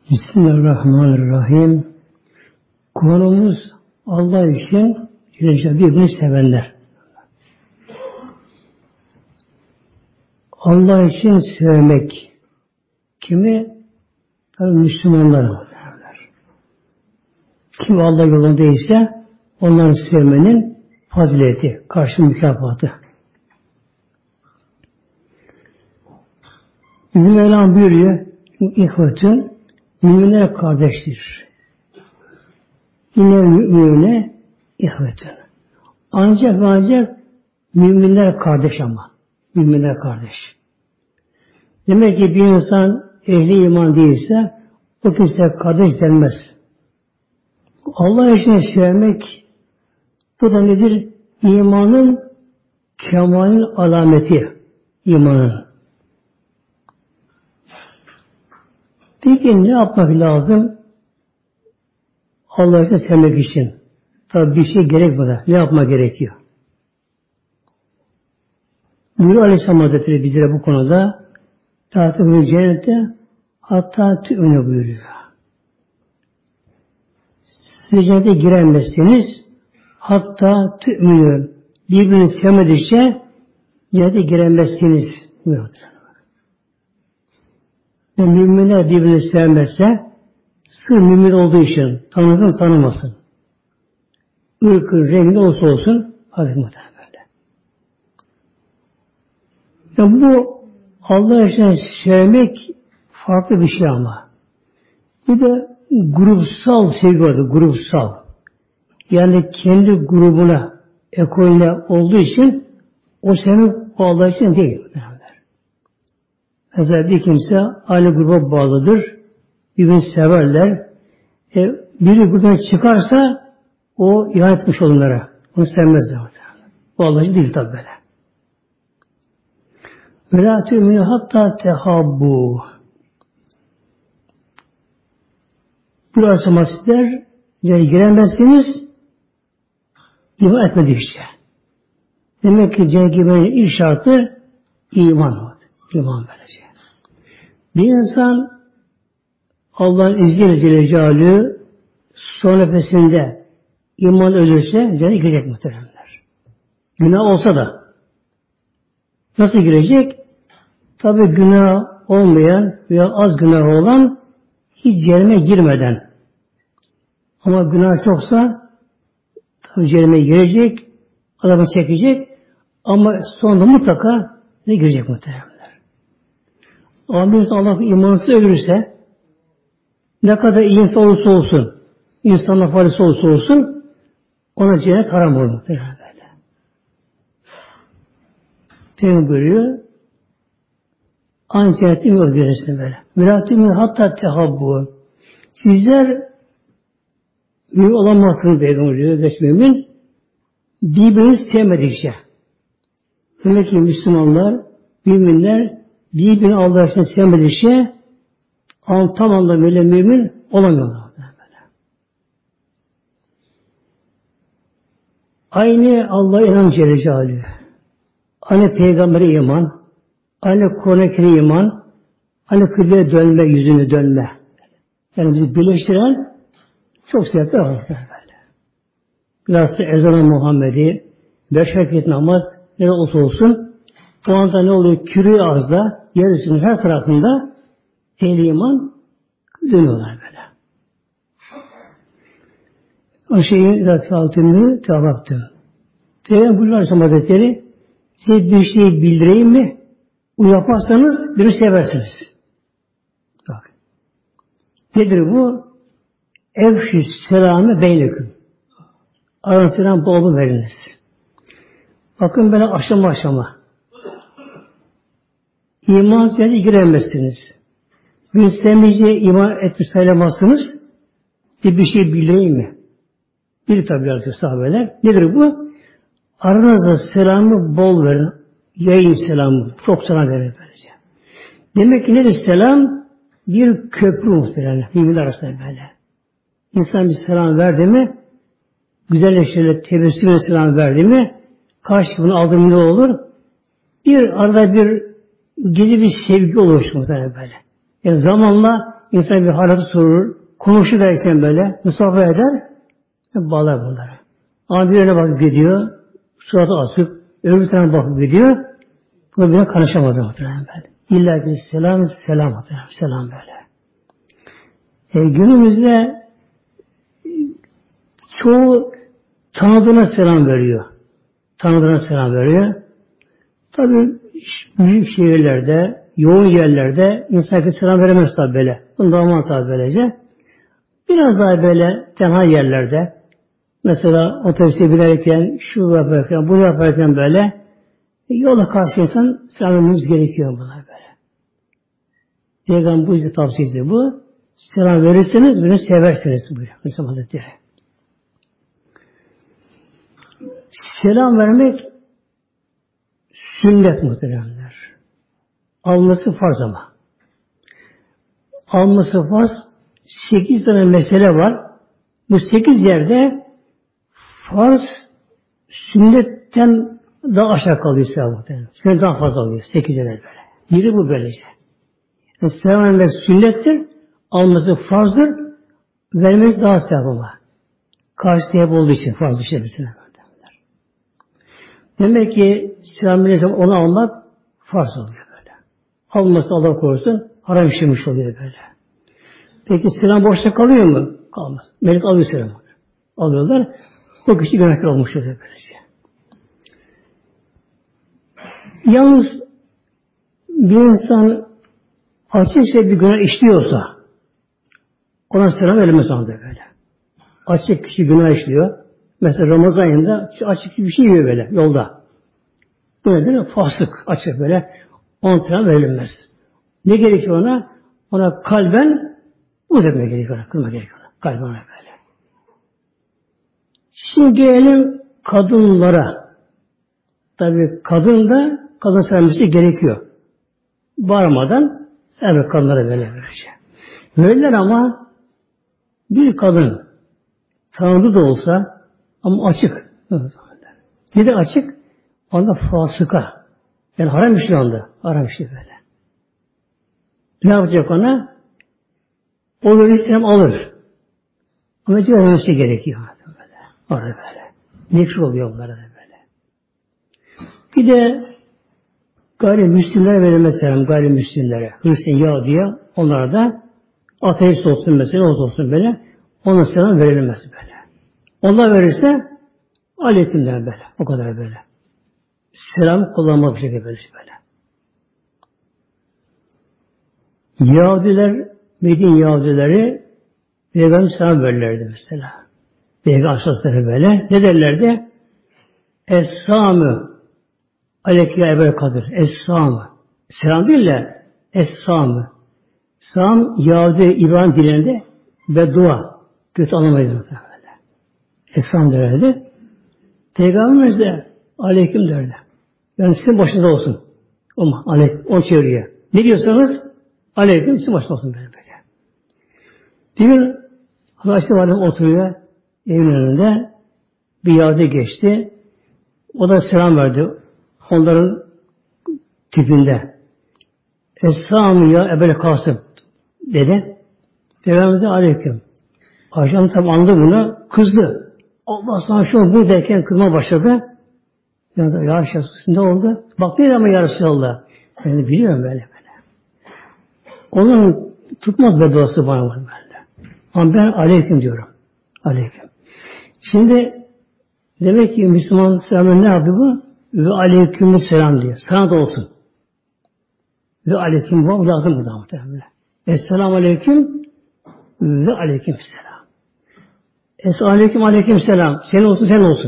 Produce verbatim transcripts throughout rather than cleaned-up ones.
Bismillahirrahmanirrahim. Konumuz Allah için birbirini sevenler. Allah için sevmek kimi? Tabii Müslümanlar. Kim Allah yolundaysa onları sevmenin fazileti, karşı mükafatı. Bizim Mevlam buyuruyor, İhvetün, müminler kardeştir. Yine mümine ihvetün. Ancak ve ancak müminler kardeş ama. Müminler kardeş. Demek ki bir insan ehli iman değilse o kimse kardeş denmez. Allah için sevmek bu da nedir? İmanın kemalin alameti. İmanın. Peki ne yapmak lazım? Allah'ı sevmek için. Tabi bir şey gerekmeden. Ne yapmak gerekiyor? Buyuruyor Aleyhisselam Hazretleri bizlere bu konuda tahtı cennette hatta tü'mine buyuruyor. Siz cennete giremezsiniz hatta tü'mine birbirini sevmedikçe cennete giremezsiniz buyuruyor. Yani müminler birbirini sevmezse sır mümin olduğu için tanısın tanımasın. Irkı, rengi olsa olsun Hazreti Muhtemelen böyle. Yani bu Allah için sevmek farklı bir şey ama. Bir de grupsal sevgi vardır, grupsal. Yani kendi grubuna, ekolüne olduğu için o sevmek Allah için değil. Mesela bir kimse aynı gruba bağlıdır. Birbirini severler. E, biri buradan çıkarsa o ihanet etmiş onlara. Onu sevmezler. Bu Allah'ın değil tabi böyle. وَلَا تُؤْمِنُوا hatta tehabbu. Burası ama sizler yani giremezsiniz iman etmedikçe. Demek ki cennet girmenin ilk şartı iman. İman böylece. Bir insan Allah'ın izniyle Celle Celaluhu son nefesinde iman ölürse cennete girecek muhtemelenler. Günah olsa da nasıl girecek? Tabi günah olmayan veya az günah olan hiç cehenneme girmeden. Ama günah çoksa tabi cehenneme girecek, adamı çekecek ama sonunda mutlaka ne girecek muhtemelenler. Ama bir insan Allah imansız ölürse ne kadar iyi insan olursa olsun, insanla faydası olursa olsun ona cennet haram olur muhtemelen böyle. Peygamber buyuruyor aynı cenneti mi görürsün böyle. Müratimi hatta tehabbu. Sizler mümin olamazsınız Peygamber diyor. Geç mümin birbirinizi sevmedikçe. Demek ki Müslümanlar, müminler birbirini Allah için sevmedikçe tam anlamıyla mümin olamıyorlar. Aynı Allah'a inan Celle Celaluhu. Aynı Peygamber'e iman, aynı Kur'an-ı Kerim'e iman, aynı kıbleye dönme, yüzünü dönme. Yani bizi birleştiren çok sebepler var. Biraz da ezan-ı Muhammed'i, beş vakit namaz, ne olursa olsun, o anda ne oluyor? Kürü ağızda, yeryüzünün her tarafında ehli iman dönüyorlar böyle. O şeyi zaten altını tabaktım. Peygamber buyuruyor Aleyhisselam Hazretleri, size bir şey bildireyim mi? Bunu yaparsanız beni seversiniz. Bak. Nedir bu? Evşü selamı beyneküm. Aranızda selam bol bol veriniz. Bakın böyle aşama aşama. İman üzerine giremezsiniz. Bir istemeyeceği iman etmiş sayılamazsınız. Size bir şey bildireyim mi? Bir tabi artık sahabeler. Nedir bu? Aranızda selamı bol verin. Yayın selamı. Çok selam verin böylece. Demek ki nedir selam? Bir köprü muhtemelen. Birbirler arasında böyle. İnsan bir selam verdi mi, güzelleştirerek tebessümle selam verdi mi, karşılığını aldığı ne olur? Bir arada bir gizli bir sevgi oluşur muhtemelen böyle. Yani zamanla insan bir halatı sorur, konuşur derken böyle, misafir eder, bağlar bunları. Ama birine bakıp gidiyor, suratı asık, öbür tarafa bakıp gidiyor, buna bile karışamaz muhtemelen böyle. İlla ki selam, selam muhtemelen, selam böyle. E, günümüzde çoğu tanıdığına selam veriyor. Tanıdığına selam veriyor. Tabii büyük şehirlerde, yoğun yerlerde insan selam veremez tabi böyle. Bunda olmaz tabi böylece. Biraz daha böyle tenha yerlerde, mesela otobüse binerken, şu yaparken, bunu yaparken böyle, yola karşı insan selam vermemiz gerekiyor bunlar böyle. Peygamber bu yüzden tavsiyesi bu. Selam verirseniz, bunu seversiniz buyuruyor Müslüman Hazretleri. Selam vermek sünnet muhteremler. Alması farz ama. Alması farz. Sekiz tane mesele var. Bu sekiz yerde farz sünnetten daha aşağı kalıyor sevap muhterem. Sünnet daha fazla alıyor. Sekiz yerde böyle. Biri bu böylece. Yani selam vermek sünnettir. Alması farzdır. Vermek daha sevap ama. Karşı sevap olduğu için farz bir şey mesela. Demek ki selam verirsen onu almak farz oluyor böyle. Alması Allah korusun haram işlemiş oluyor böyle. Peki selam boşta kalıyor mu? Kalmaz. Melek alıyor selamı. Alıyorlar. O kişi günahkar olmuş oluyor böylece. Yalnız bir insan açıkça bir günah işliyorsa ona selam verilmez onda böyle. Açık kişi günah işliyor. Mesela Ramazan ayında açık bir şey yiyor böyle yolda. Bu nedenle fasık açık böyle. Ona selam verilmez. Ne gerekiyor ona? Ona kalben bu demek gerekiyor. Ona, kırma gerekiyor. Kalben ona böyle. Şimdi gelelim kadınlara. Tabii kadın da kadın sevmesi gerekiyor. Bağırmadan evet kadınlara böyle verecek. Böyleler ama bir kadın tanrı da olsa ama açık. Bir de açık onda fasıka. Yani haram işi anda. Haram işi böyle. Ne yapacak ona? O verirse alır. Ama cevap vermesi gerekiyor. Böyle. Orada böyle. Nekşur oluyor onlara da böyle. Bir de gayrimüslimlere verilmez selam. Gayrimüslimlere. Hristiyan, Yahudi'ye onlara da ateist olsun mesela olsun böyle. Ona selam verilmez böyle. Onlar verirse aleyküm der böyle. O kadar böyle. Selam kullanmak bir şekilde böyle. Yahudiler, Medine Yahudileri Peygamber selam verirlerdi mesela. Peygamber aşağıları böyle. Ne derlerdi? Es-Samü Aleyke Ebel Kadir. Es-Samü. Selam değil de Es-Samü. Sam Yahudi İbrahim dilinde beddua. Kötü anlamayız. Es-Sam derlerdi. Peygamberimiz de aleyküm derdi. Yani sizin başınıza olsun. Ama aleyküm. O çeviriyor. Ne diyorsanız aleyküm sizin başınıza olsun böyle böyle. Bir gün Hazreti Validem oturuyor evin önünde. Bir Yahudi geçti. O da selam verdi. Onların tipinde. Es-Sâmü ya Ebel Kasım dedi. Peygamberimiz de aleyküm. Ayşe tabi anladı bunu. Kızdı. Allah sana şu bu derken kızma başladı. Yani ya Resulallah ne oldu? Bak değil ama ya Resulallah. Yani biliyorum böyle böyle. Onun tutmaz bedduası bana var böyle. Ama ben aleyküm diyorum. Aleyküm. Şimdi demek ki Müslüman selamı ne yapıyor bu? Ve aleyküm selam diyor. Sana da olsun. Ve aleyküm bu lazım burada muhtemelen. Esselamu aleyküm ve aleyküm selam. Es aleyküm aleyküm selam. Sen olsun sen olsun.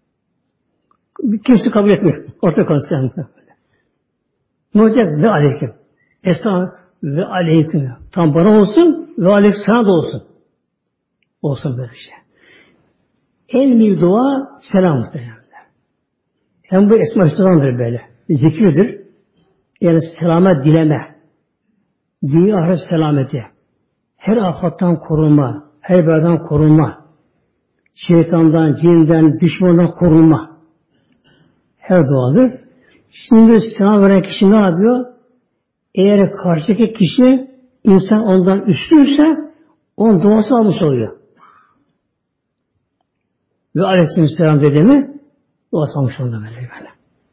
Kimse kabul etmiyor. Orta konuşuyor. Ne olacak? Ve aleyküm. Esra ve aleyküm. Tam bana olsun ve aleyküm sana da olsun. Olsun böyle şey. En büyük dua selam muhtemelen. Hem bu esma üstadındır böyle. Zikirdir. Yani selamet dileme. Dünya ahiret selameti. Her afattan korunma. Her beladan korunma. Şeytandan, cinden, düşmandan korunma. Her duadır. Şimdi selam veren kişi ne yapıyor? Eğer karşıdaki kişi insan ondan üstünse onun duası almış oluyor. Ve Aleyhisselam dedi mi duası almış oluyor böyle böyle.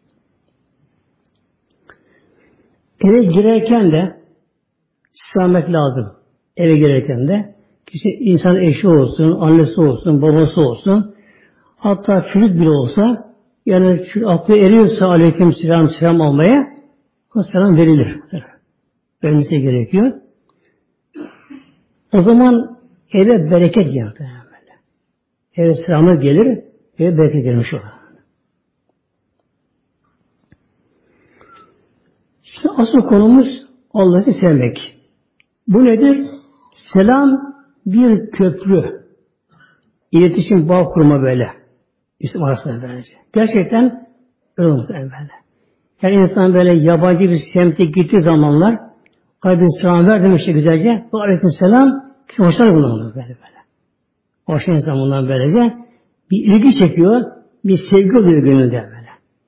Eve girerken de selamet lazım. Eve girerken de kişi insan eşi olsun, annesi olsun, babası olsun, hatta çocuk bile olsa, yani aklı eriyorsa aleykümselam selam almaya, o selam verilir. Verilmesi gerekiyor. O zaman eve bereket gelir. Eve selamlar gelir, eve bereket gelmiş olur. Şimdi asıl konumuz Allah'ı sevmek. Bu nedir? Selam bir köprü. İletişim bağ kurma böyle. İslam arasında böylece. Gerçekten öyle olmuş böyle. Yani insan böyle yabancı bir semte gittiği zamanlar Aleykümselam ver demişti güzelce. Bu Aleykümselam kişi hoşlanır bundan böyle böyle. Hoşlanır insan bundan böylece. Bir ilgi çekiyor, bir sevgi oluyor gönlünde böyle.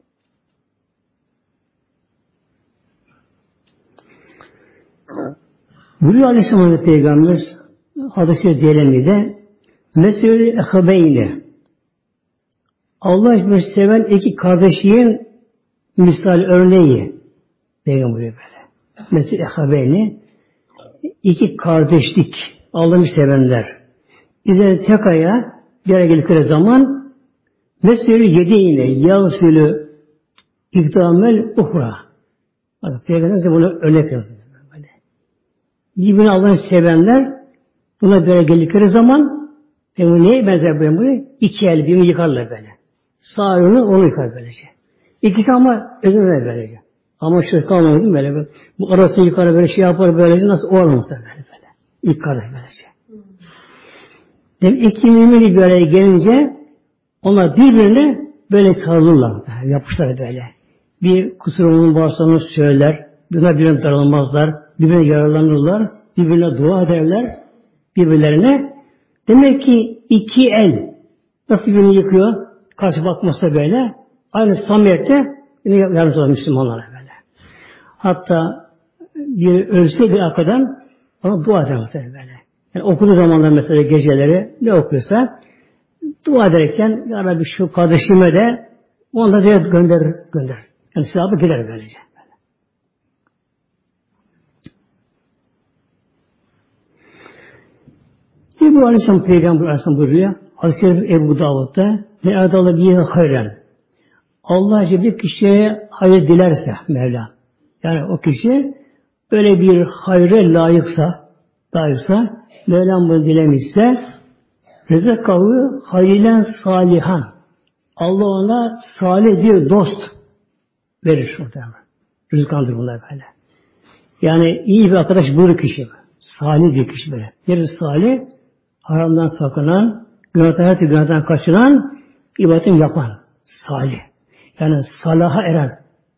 Buyuruyor Aleyhisselam Peygamber hadis-i diyelim de mesele-i ehbeyni Allah için seven iki kardeşliğin misal örneği Peygamber böyle. Mesele-i ehbeyni iki kardeşlik Allah'ı sevenler. İzleri tek aya bir araya geldikleri zaman mesele-i yediğine yağsülü ikdamel uhra. Peygamber bunu örnek yazıyor. Birbirini Allah'ı sevenler buna böyle geldikleri zaman bu neye benzer böyle bu? İki el birbirini yıkarlar böyle. Sağ yönü onu yıkar böylece. İkisi ama özür böylece. Ama şu kalmadı böyle. Bu arasını yıkar böyle şey yapar böylece nasıl o olmaz böyle böyle. İlk kardeş böylece. Demek iki mümini bir araya gelince onlar birbirine böyle sarılırlar. Yapışlar böyle. Bir kusurunun varsa onu söyler. Buna birbirine darılmazlar. Birbirine yararlanırlar. Birbirine dua ederler. Birbirlerine. Demek ki iki el nasıl birbirini yıkıyor? Karşı bakmasa böyle. Aynı samimiyette yine yardımcı olan Müslümanlara böyle. Hatta bir ölse bir arkadan ona dua eder böyle. Yani okuduğu zamanlar mesela geceleri ne okuyorsa dua ederken ya Rabbi şu kardeşime de onu da direkt gönderir. gönderir. Yani sevabı gider böylece. Ebu Aleyhisselam Peygamber Aleyhisselam buyuruyor. Hazreti Ebu Davud'da ne adalı bir hayren. Allah bir kişiye hayır dilerse Mevla. Yani o kişi böyle bir hayre layıksa layıksa Mevlam bunu dilemişse rezekavu hayrilen salihan. Allah ona salih bir dost verir. Rızkandır bunlar böyle. Yani iyi bir arkadaş buyurur kişi. Salih bir kişi böyle. Neresi salih? Haramdan sakınan, günahtan her türlü günahtan kaçıran, ibadetini yapan, salih. Yani salaha eren.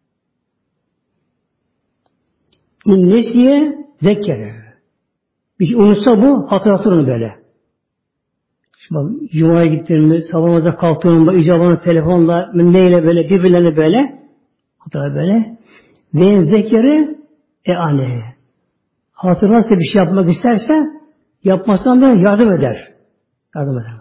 Nesiye zekkere. Bir şey unutsa bu, hatırlatır onu böyle. Şimdi bak, Cuma'ya gittiğimde, sabah namaza kalktığımda, icabını telefonla, neyle böyle, birbirlerine böyle, hatırlar böyle. Ve zekere, e anne. Hatırlarsa bir şey yapmak isterse, yapmasından da yardım eder. Yardım eder.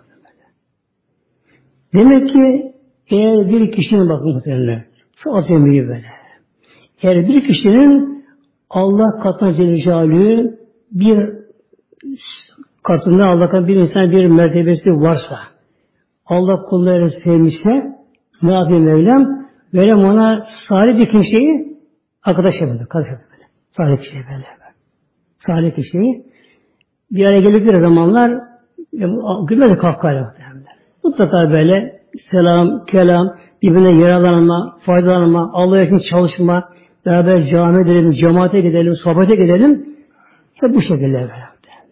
Demek ki eğer bir kişinin bakın muhtemelen çok önemli böyle. Eğer bir kişinin Allah katına Celle Celaluhu bir katında Allah'ın bir insan bir mertebesi varsa Allah kullarını sevmişse ne yapıyor Mevlam? Mevlam ona salih bir kimseyi arkadaş yapıyor. Kardeş yapıyor böyle. Salih kişiyi böyle. Salih kişiyi bir araya geldikleri zamanlar gülmedi kahkahayla. Mutlaka böyle selam, kelam, birbirine yararlanma, faydalanma, Allah için çalışma, beraber cami edelim, cemaate gidelim, sohbete gidelim. Hep bu şekilde böyle.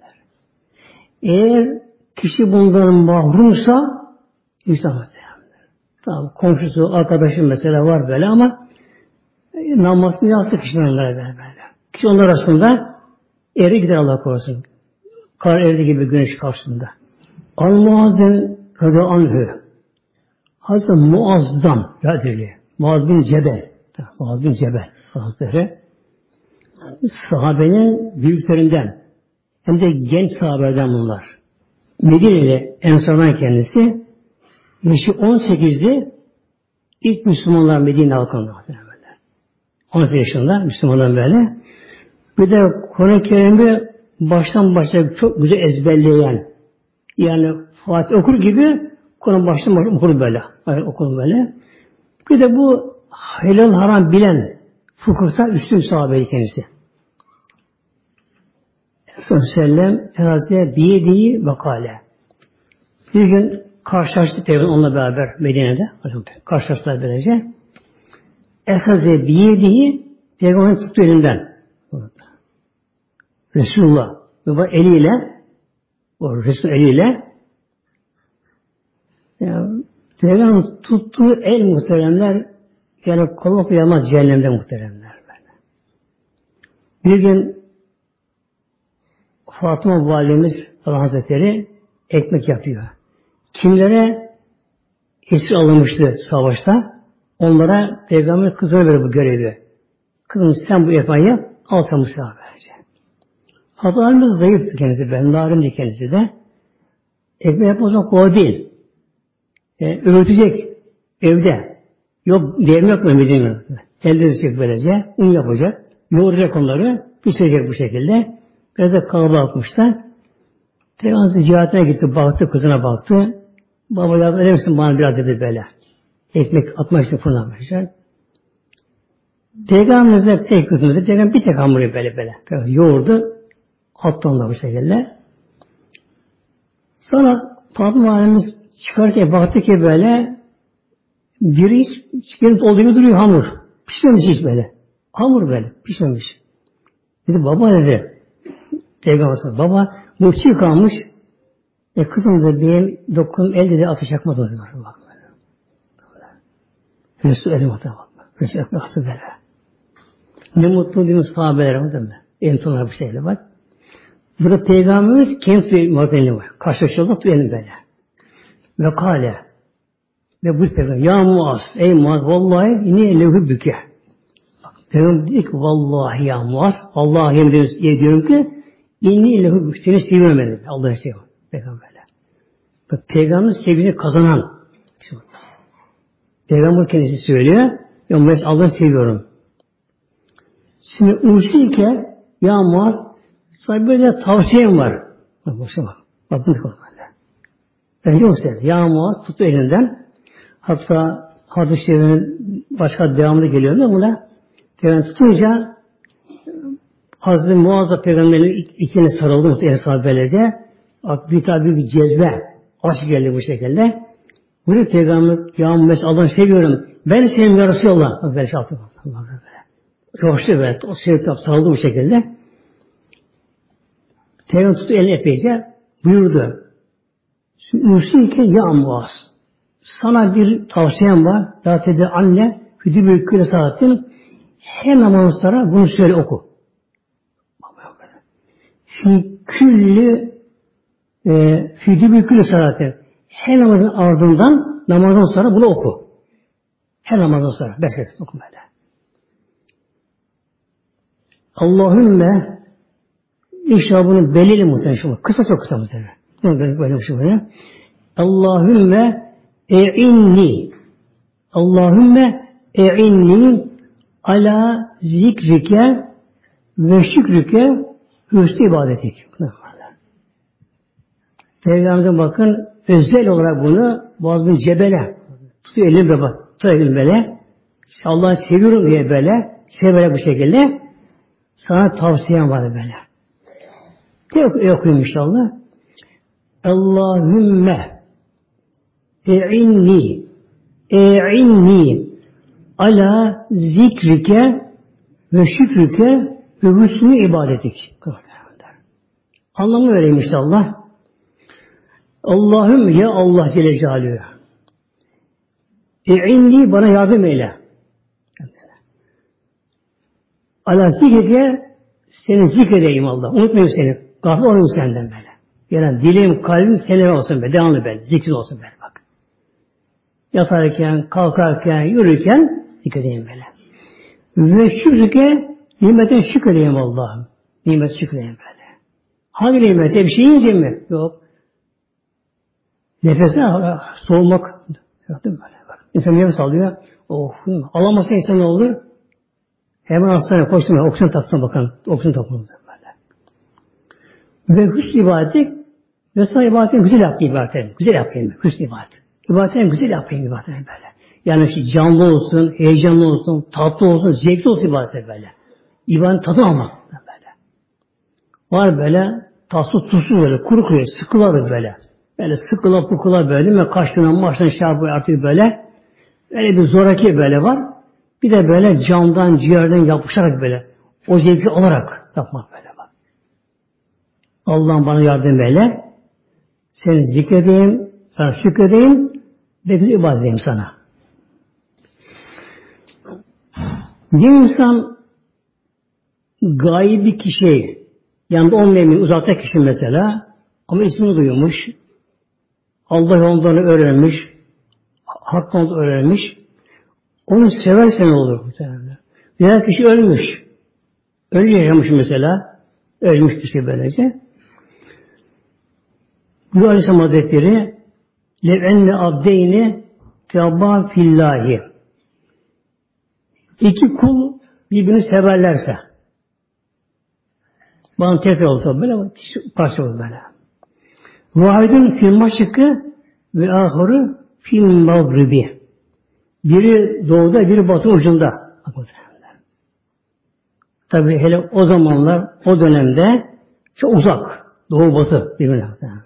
Eğer kişi bundan mahrumsa insan tamam, komşusu, arkadaşı mesela var böyle ama namazını yazdı kişinin onlara böyle böyle. Kişi onlar arasında eri gider Allah korusun. Kar erdi gibi güneş karşısında. Al-Muazzin Rıda Anhü Hazreti Muazzam ya deli. Muaz bin Cebel. Muaz bin Cebel Hazretleri. sahabenin büyüklerinden hem de genç sahabelerden bunlar. Medine'li Ensar'dan kendisi yaşı on sekizdi ilk Müslümanlar Medine halkında. on sekiz yaşında Müslümanlar böyle. Bir de Kur'an-ı Kerim'i baştan başa çok güzel ezberleyen yani Fatih okur gibi Kur'an baştan başa okur böyle. Yani okur böyle. Bir de bu helal haram bilen fıkıhta üstün sahabeli kendisi. Sallallahu aleyhi ve sellem Hazreti biyediği vakale. Bir gün karşılaştık Peygamber onunla beraber Medine'de. Karşılaştılar böylece. Ehaze biyediği Peygamber'in tuttu elinden. Resulullah ve eliyle o Resul eliyle yani, Peygamber'in tuttuğu el muhteremler yani kolak uyamaz cehennemde muhteremler. Böyle. Bir gün Fatıma Validemiz Allah Hazretleri ekmek yapıyor. Kimlere esir alınmıştı savaşta onlara Peygamber kızına verir bu görevi. Kızım sen bu yapmayı yap, al sen bu silahı verecek. Hastalarımız zayıftı kendisi, ben narimdi kendisi de. Ekmek yapmak kolay değil. E, öğütecek evde. Yok, diyelim yok mu Medine? Elde edecek böylece, un yapacak, yoğuracak onları, pişirecek bu şekilde. Biraz da kalabalıkmışlar. Peygamber ziyaretine gitti, baktı, kızına baktı. Baba yardım eder misin bana biraz dedi böyle. Ekmek atmak için fırına başlar. Peygamberimiz de tek kızını dedi. Peygamber bir tek hamuru böyle böyle. Peygamber yoğurdu. Attı onunla bu şekilde. Sonra Fatıma Validemiz çıkarken baktı ki böyle biri hiç çıkarıp olduğu gibi duruyor hamur. Pişmemiş hiç böyle. Hamur böyle pişmemiş. Dedi baba dedi. Peygamber baba bu çiğ kalmış. E kızım da benim dokunum elde de ateş yakmadı diyor. Bak böyle. Resul elim atıyor bak. Resul yakması böyle. Ne mutlu değil mi sahabelere değil mi? Entonlar bir şeyle bak. Burada Peygamberimiz kendi mazenli var. Karşılaşıyorlar tutuyor böyle. Ve kâle. Ve bu Peygamber. Ya Muaz. Ey Muaz. Vallahi yine levhü büke. Peygamber dedi ki vallahi ya Muaz. Allah'a yemin ediyorum ki inni levhü büke. Seni seviyorum ben. Allah'a seviyorum. Peygamberle. Bak Peygamberin sevgisini kazanan. Peygamber kendisi söylüyor. Ya ben Allah'ı seviyorum. Şimdi uçtuyken ya Muaz sana böyle tavsiyem var. Bak boşuna bak. Bak bunu koy böyle. Önce o söyledi. Ya Muaz tuttu elinden. Hatta hadis-i şerifinin başka devamında geliyor ama buna Peygamber tutunca Hazreti Muaz'la Peygamber'in ikine sarıldı. Yani sahabelece bir tabi bir cezbe aşk geldi bu şekilde. Bunu Peygamber ya Muaz Allah'ı seviyorum. Ben senin ya Resulallah. Böyle şey yaptı. Coştu böyle. O sevgi sarıldı bu şekilde. Peygamber tuttu elini epeyce buyurdu. Üstünken ya Muaz sana bir tavsiyem var. Ya dedi anne hüdü küle saatin her namazlara bunu söyle oku. Fi külli hüdü küle saatin her namazın ardından namazdan sonra bunu oku. Her namazdan sonra. Beş kez oku böyle. Allahümme inşallah bunu belirli muhtemelen. Kısa çok kısa muhtemelen. Böyle böyle bir şey böyle. Allahümme e'inni Allahümme e'inni ala zikrike ve şükrike hüsnü ibadetik. Peygamber'e bakın özel olarak bunu bazı cebele tutuyor elimle bak. Tutuyor elimle böyle. Allah'ı seviyorum diye böyle. Size böyle bu şekilde sana tavsiyem var böyle. Tek okuyayım inşallah. Allahümme e'inni e'inni ala zikrike ve şükrike ve hüsnü ibadetik. Anlamı vereyim inşallah. Allahümme ya Allah Celle Celaluhu e'inni bana yardım eyle. Ala zikrike seni zikredeyim Allah. Unutmayayım seni. Gafil olayım senden böyle. Yani dilim, kalbim senin olsun be. Devamlı böyle. Zikrin olsun böyle bak. Yatarken, kalkarken, yürürken zikredeyim böyle. Ve şükrike Nimetten şükredeyim Allah'ım. Nimet şükredeyim böyle. Hangi nimete? Bir şey yiyince mi? Yok. Nefesine soğumak. Gördün mü böyle? Bak. İnsan nefes alıyor. Oh. Alamazsa insan ne olur? Hemen hastaneye koşsun. Oksijen taksın bakalım. Oksijen takılır böyle. Ve hüsnü ibadeti mesela ibadetini güzel yapayım ibadetini. Güzel yapayım. Hüsnü ibadet. İbadetini güzel yapayım ibadetini böyle. Yani işte canlı olsun, heyecanlı olsun, tatlı olsun, zevkli olsun ibadet böyle. İbadet tadı almak böyle. Var böyle tatsız tuzsuz böyle, kuru kuru, sıkılar böyle. Böyle sıkıla pukula böyle ve kaçtığından maçtan şey yapıyor artık böyle. Öyle bir zoraki böyle var. Bir de böyle camdan, ciğerden yapışarak böyle. O zevki alarak yapmak böyle var. Allah'ım bana yardım eyle. Seni zikredeyim, sana şükredeyim ve bir ibadet edeyim sana. Bir insan gaybi bir kişi, yanında olmayan bir uzakta kişi mesela, ama ismini duymuş, Allah yollarını öğrenmiş, hak yolunu öğrenmiş, onu seversen olur muhtemelen. Diğer kişi ölmüş, ölü yaşamış mesela, ölmüş kişi böylece. Bu Aleyhisselam Hazretleri lev'enne abdeyni teabba fillahi. İki kul birbirini severlerse, bana tekrar oldu böyle, parça oldu böyle. Vahidun fil maşıkı ve ahırı fil mağribi. Biri doğuda, biri batı ucunda. Tabi hele o zamanlar, o dönemde çok uzak. Doğu batı birbirine böyle.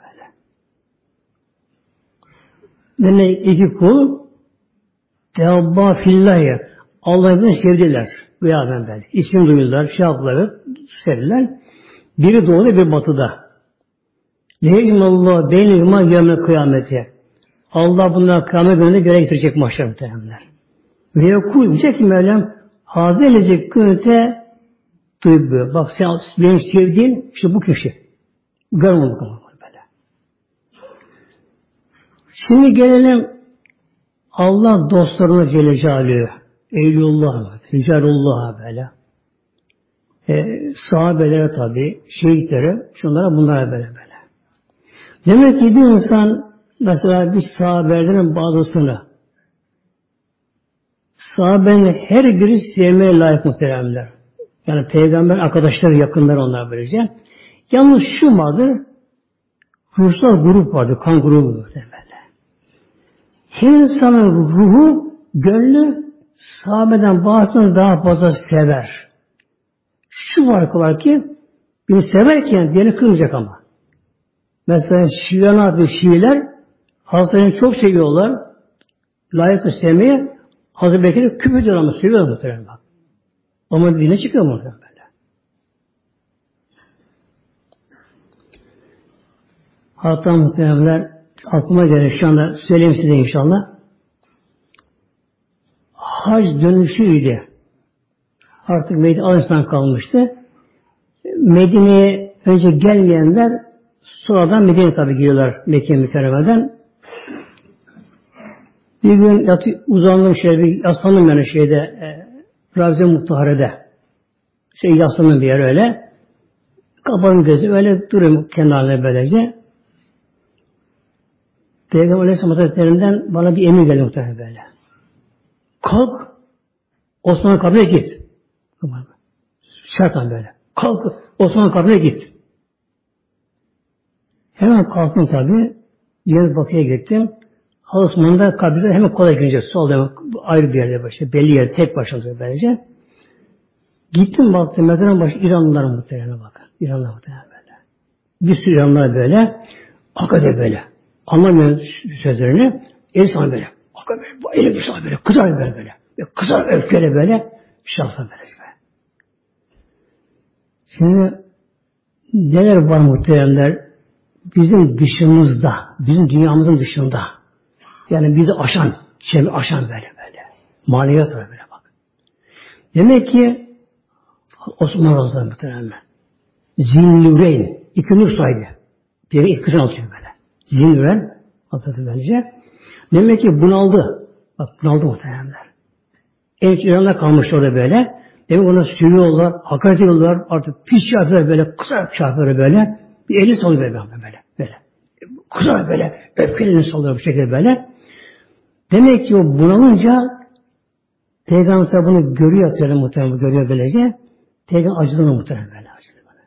Demek iki kul teabba fillahi. Allah'ı birbirine sevdiler. Gıyaben böyle. İsim duydular, şey yaptılar, sevdiler. Biri doğuda, biri batıda. Lehimullah beynihuma yevme kıyameti. Allah bunlara kıyamet gününde göre getirecek mahşer muhtemelenler. Ve yakul diyecek ki Mevlam hazelecek künte tıbbı. Bak sen benim sevdiğin işte bu kişi. Görmem bakalım böyle. Şimdi gelelim Allah dostlarına Celle Celaluhu. Eylullah, Ricalullah'a böyle. E, sahabelere tabi, şehitlere, şunlara bunlara böyle böyle. Demek ki bir insan mesela bir sahabelerin bazısını sahabenin her biri sevmeye layık muhteremler. Yani peygamber arkadaşları yakınlar onlar böylece. Yalnız şu vardır, ruhsal grup vardır, kan grubu muhteremler. Her insanın ruhu, gönlü sahabeden bazısını daha fazla sever. Şu farkı var ki biri severken diğerini kırmayacak ama. Mesela Şii'den artık Şiiler Hazretlerini çok seviyorlar. Layıklı sevmeye Hazreti Bekir'i küp ediyorlar ama seviyorlar muhtemelen bak. Ama dine çıkıyor muhtemelen böyle. Hatta muhtemelenler aklıma gelir şu anda söyleyeyim size inşallah. Hac dönüşüydü. Artık Medine Arabistan kalmıştı. Medine'ye önce gelmeyenler sonradan Medine'ye tabi giriyorlar Mekke mükerremeden. Bir gün yatı, uzandım şöyle bir yaslandım yani şeyde e, Ravze Muhtahare'de. Şey yaslandım bir yer öyle. Kapanın gözü öyle duruyorum kenarına böylece. Peygamber Aleyhisselam Hazretlerinden bana bir emir geldi muhtemelen böyle. Kalk Osmanlı kabrine git. Şartan böyle. Kalk Osmanlı kabrine git. Hemen kalktım tabi. Diyarbakır'a gittim. Osmanlı'da kabrine hemen kolay girince solda ayrı bir yerde başta. Belli yer tek başına böylece. Gittim baktım mezarın başı İranlılar muhtemelen bakın. İranlılar muhtemelen böyle. Bir sürü İranlılar böyle. Hakikaten böyle. Anlamıyor sözlerini. El sana böyle. Hakikaten böyle. Elim sana böyle. Kızar böyle böyle. Kızar öfkeyle böyle. Şahsa böyle. Şimdi neler var muhteremler bizim dışımızda, bizim dünyamızın dışında. Yani bizi aşan, çevre aşan böyle böyle. Maneviyat var böyle bak. Demek ki Osman Razı'nın muhteremler. Zinnüreyn, iki nur sahibi. Biri ilk kızın altıyor böyle. Zinnüreyn, Hazreti bence. Demek ki bunaldı. Bak bunaldı muhteremler. Evet İran'da kalmış orada böyle. Demek ona sürüyorlar, hakaret ediyorlar, artık pis çarpıyor böyle, kısa çarpıyor böyle. Bir elini sallıyor böyle, böyle, böyle. Kısa böyle, öfkeyle elini sallıyor bu şekilde böyle. Demek ki o bunalınca Peygamber bunu görüyor, muhtemelen, muhtemelen görüyor böylece. Peygamber acıdığını muhtemelen böyle acıdı bana.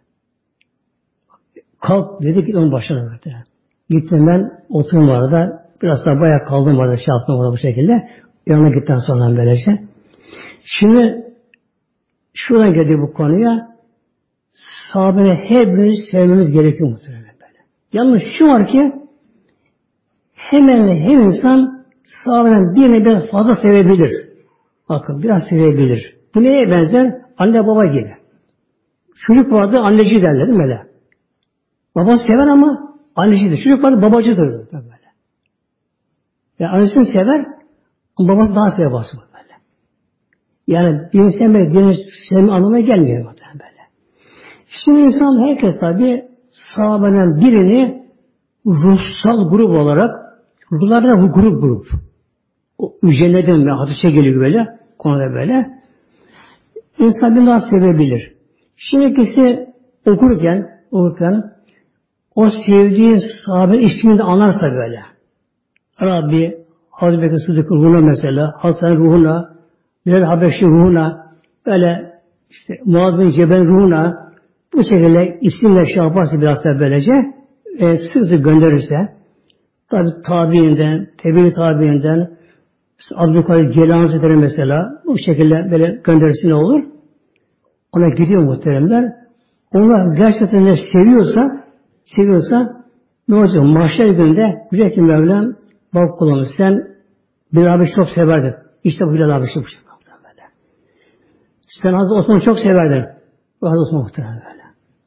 Kalk dedi ki onun başına muhtemelen. Gittim ben, oturdum orada, biraz daha bayağı kaldım orada, şey yaptım orada bu şekilde. Yanına gittikten sonra böylece. Şimdi şuradan geldi bu konuya. Sahabeni hepimiz sevmemiz gerekiyor muhtemelen böyle. Yalnız şu var ki hemen her insan sahabeden birini biraz fazla sevebilir. Bakın biraz sevebilir. Bu neye benzer? Anne baba gibi. Çocuk vardı anneci derler değil mi öyle? Babası sever ama annecidir. Çocuk vardı babacıdır. Böyle. Yani annesini sever ama babası daha sever babası böyle. Yani birini sevmek, birini sevme anlamına gelmiyor böyle. Şimdi insan herkes tabi sahabeden birini ruhsal grup olarak ruhlar da bu grup grup. O müjdeleden ve hadise geliyor böyle konuda böyle. İnsan bir daha sevebilir. Şimdi kişi okurken okurken o sevdiği sahabe ismini de anarsa böyle. Rabbi Hazreti Bekir Sıddık ruhuna mesela, Hasan ruhuna, Bilal Habeşi ruhuna, böyle işte Muaz bin Cebel ruhuna bu şekilde isimle şey yaparsa biraz da böylece e, sık sık gönderirse tabi tabiinden, tebi tabiinden Abdülkadir Geylani Hazretleri mesela bu şekilde böyle gönderirse ne olur? Ona gidiyor muhteremler. Onlar gerçekten ne seviyorsa seviyorsa ne olacak? Mahşer gününde güzel ki Mevlam bak kullanır. Sen Bilal abi çok severdin. İşte bu Bilal abi çok severdin. Sen Hazreti Osman'ı çok severdin. Bu Hazreti Osman muhterem böyle.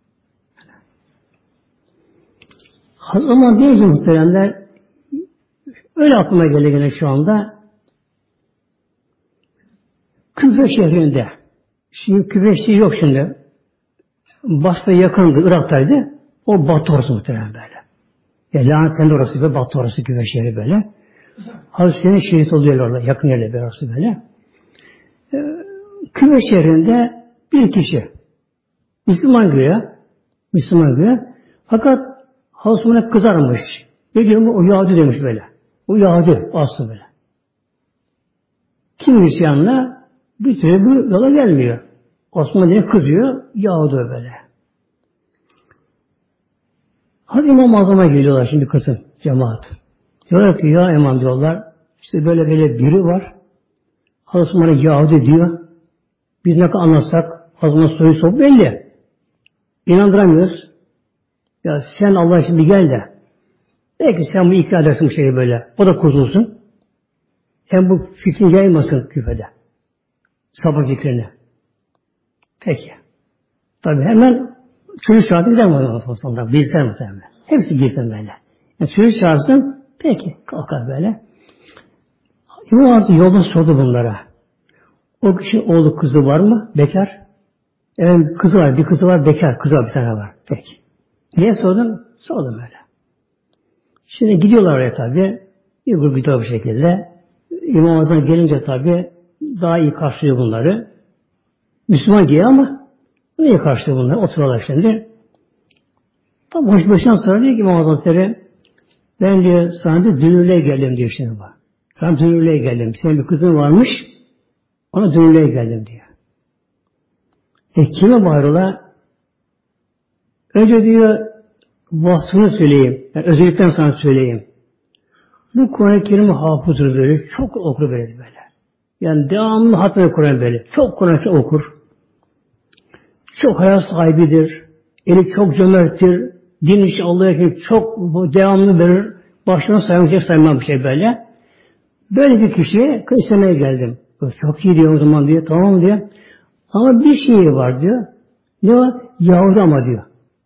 Hazreti Osman deyince muhteremler öyle aklıma geldi gene şu anda. Küfe şehrinde. Şimdi Küfe şehri yok şimdi. Basra yakındı, Irak'taydı. O Batı orası muhtemelen böyle. Yani lanetten orası böyle, Batı orası Küfe şehri böyle. Hazretleri'nin şehit oluyor orada, yakın yerle bir orası böyle. Ee, Küfe şehrinde bir kişi Müslüman güya, Müslüman güya. Fakat Hazretleri'ne kızarmış. Ne diyor mu? O Yahudi demiş böyle. O Yahudi aslı böyle. Kim Hristiyanla bir türlü bu yola gelmiyor. Osman diye kızıyor, Yahudi böyle. Hadi İmam-ı Azam'a geliyorlar şimdi kızım, cemaat. Diyorlar ki ya imam diyorlar, işte böyle böyle biri var. Osman'a Yahudi diyor. Biz ne kadar anlatsak, Osman'ın soyu soğuk belli. İnandıramıyoruz. Ya sen Allah için bir gel de. Belki sen bu ikna edersin bu şeyi böyle. O da kurtulsun. Hem bu fikrin yayılmasın küfede. Sabır fikrini. Peki. Tabi hemen çocuk çağırdı gider mi o bilgisayar muhtemelen. Hepsi bilgisayar böyle. Yani çocuk çağırsın, peki kalkar böyle. İmam Hazretleri yolda sordu bunlara. O kişi oğlu kızı var mı? Bekar. Evet kızı var, bir kızı var, bekar. Kızı var, bir tane var. Peki. Niye sordun? Sordum böyle. Şimdi gidiyorlar oraya tabi. Bir grup gidiyor bu şekilde. İmam Hazretleri gelince tabi daha iyi karşılıyor bunları. Müslüman giyiyor ama niye karşılıyor bunları? Oturuyorlar şimdi. Tabi hoş başından sonra diyor ki İmam Hazretleri ben diyor sana diyor dünürlüğe geldim diyor şimdi bak. Sana dünürlüğe geldim. Senin bir kızın varmış ona dünürlüğe geldim diyor. E kime bağırıyorlar? Önce diyor vasfını söyleyeyim. Yani özellikten sana söyleyeyim. Bu Kur'an-ı Kerim'i hafızdır böyle. Çok okur böyle böyle. Yani devamlı hatırlıyor Kur'an böyle. Çok Kur'an okur. Çok hayat sahibidir. Eli çok cömerttir. Din için Allah'a yakın çok devamlı verir. Başına saymayacak saymam bir şey böyle. Böyle bir kişiye istemeye geldim. Çok iyi diyor o zaman diyor. Tamam diyor. Ama bir şey var diyor. Ne var? Yahudi ama diyor.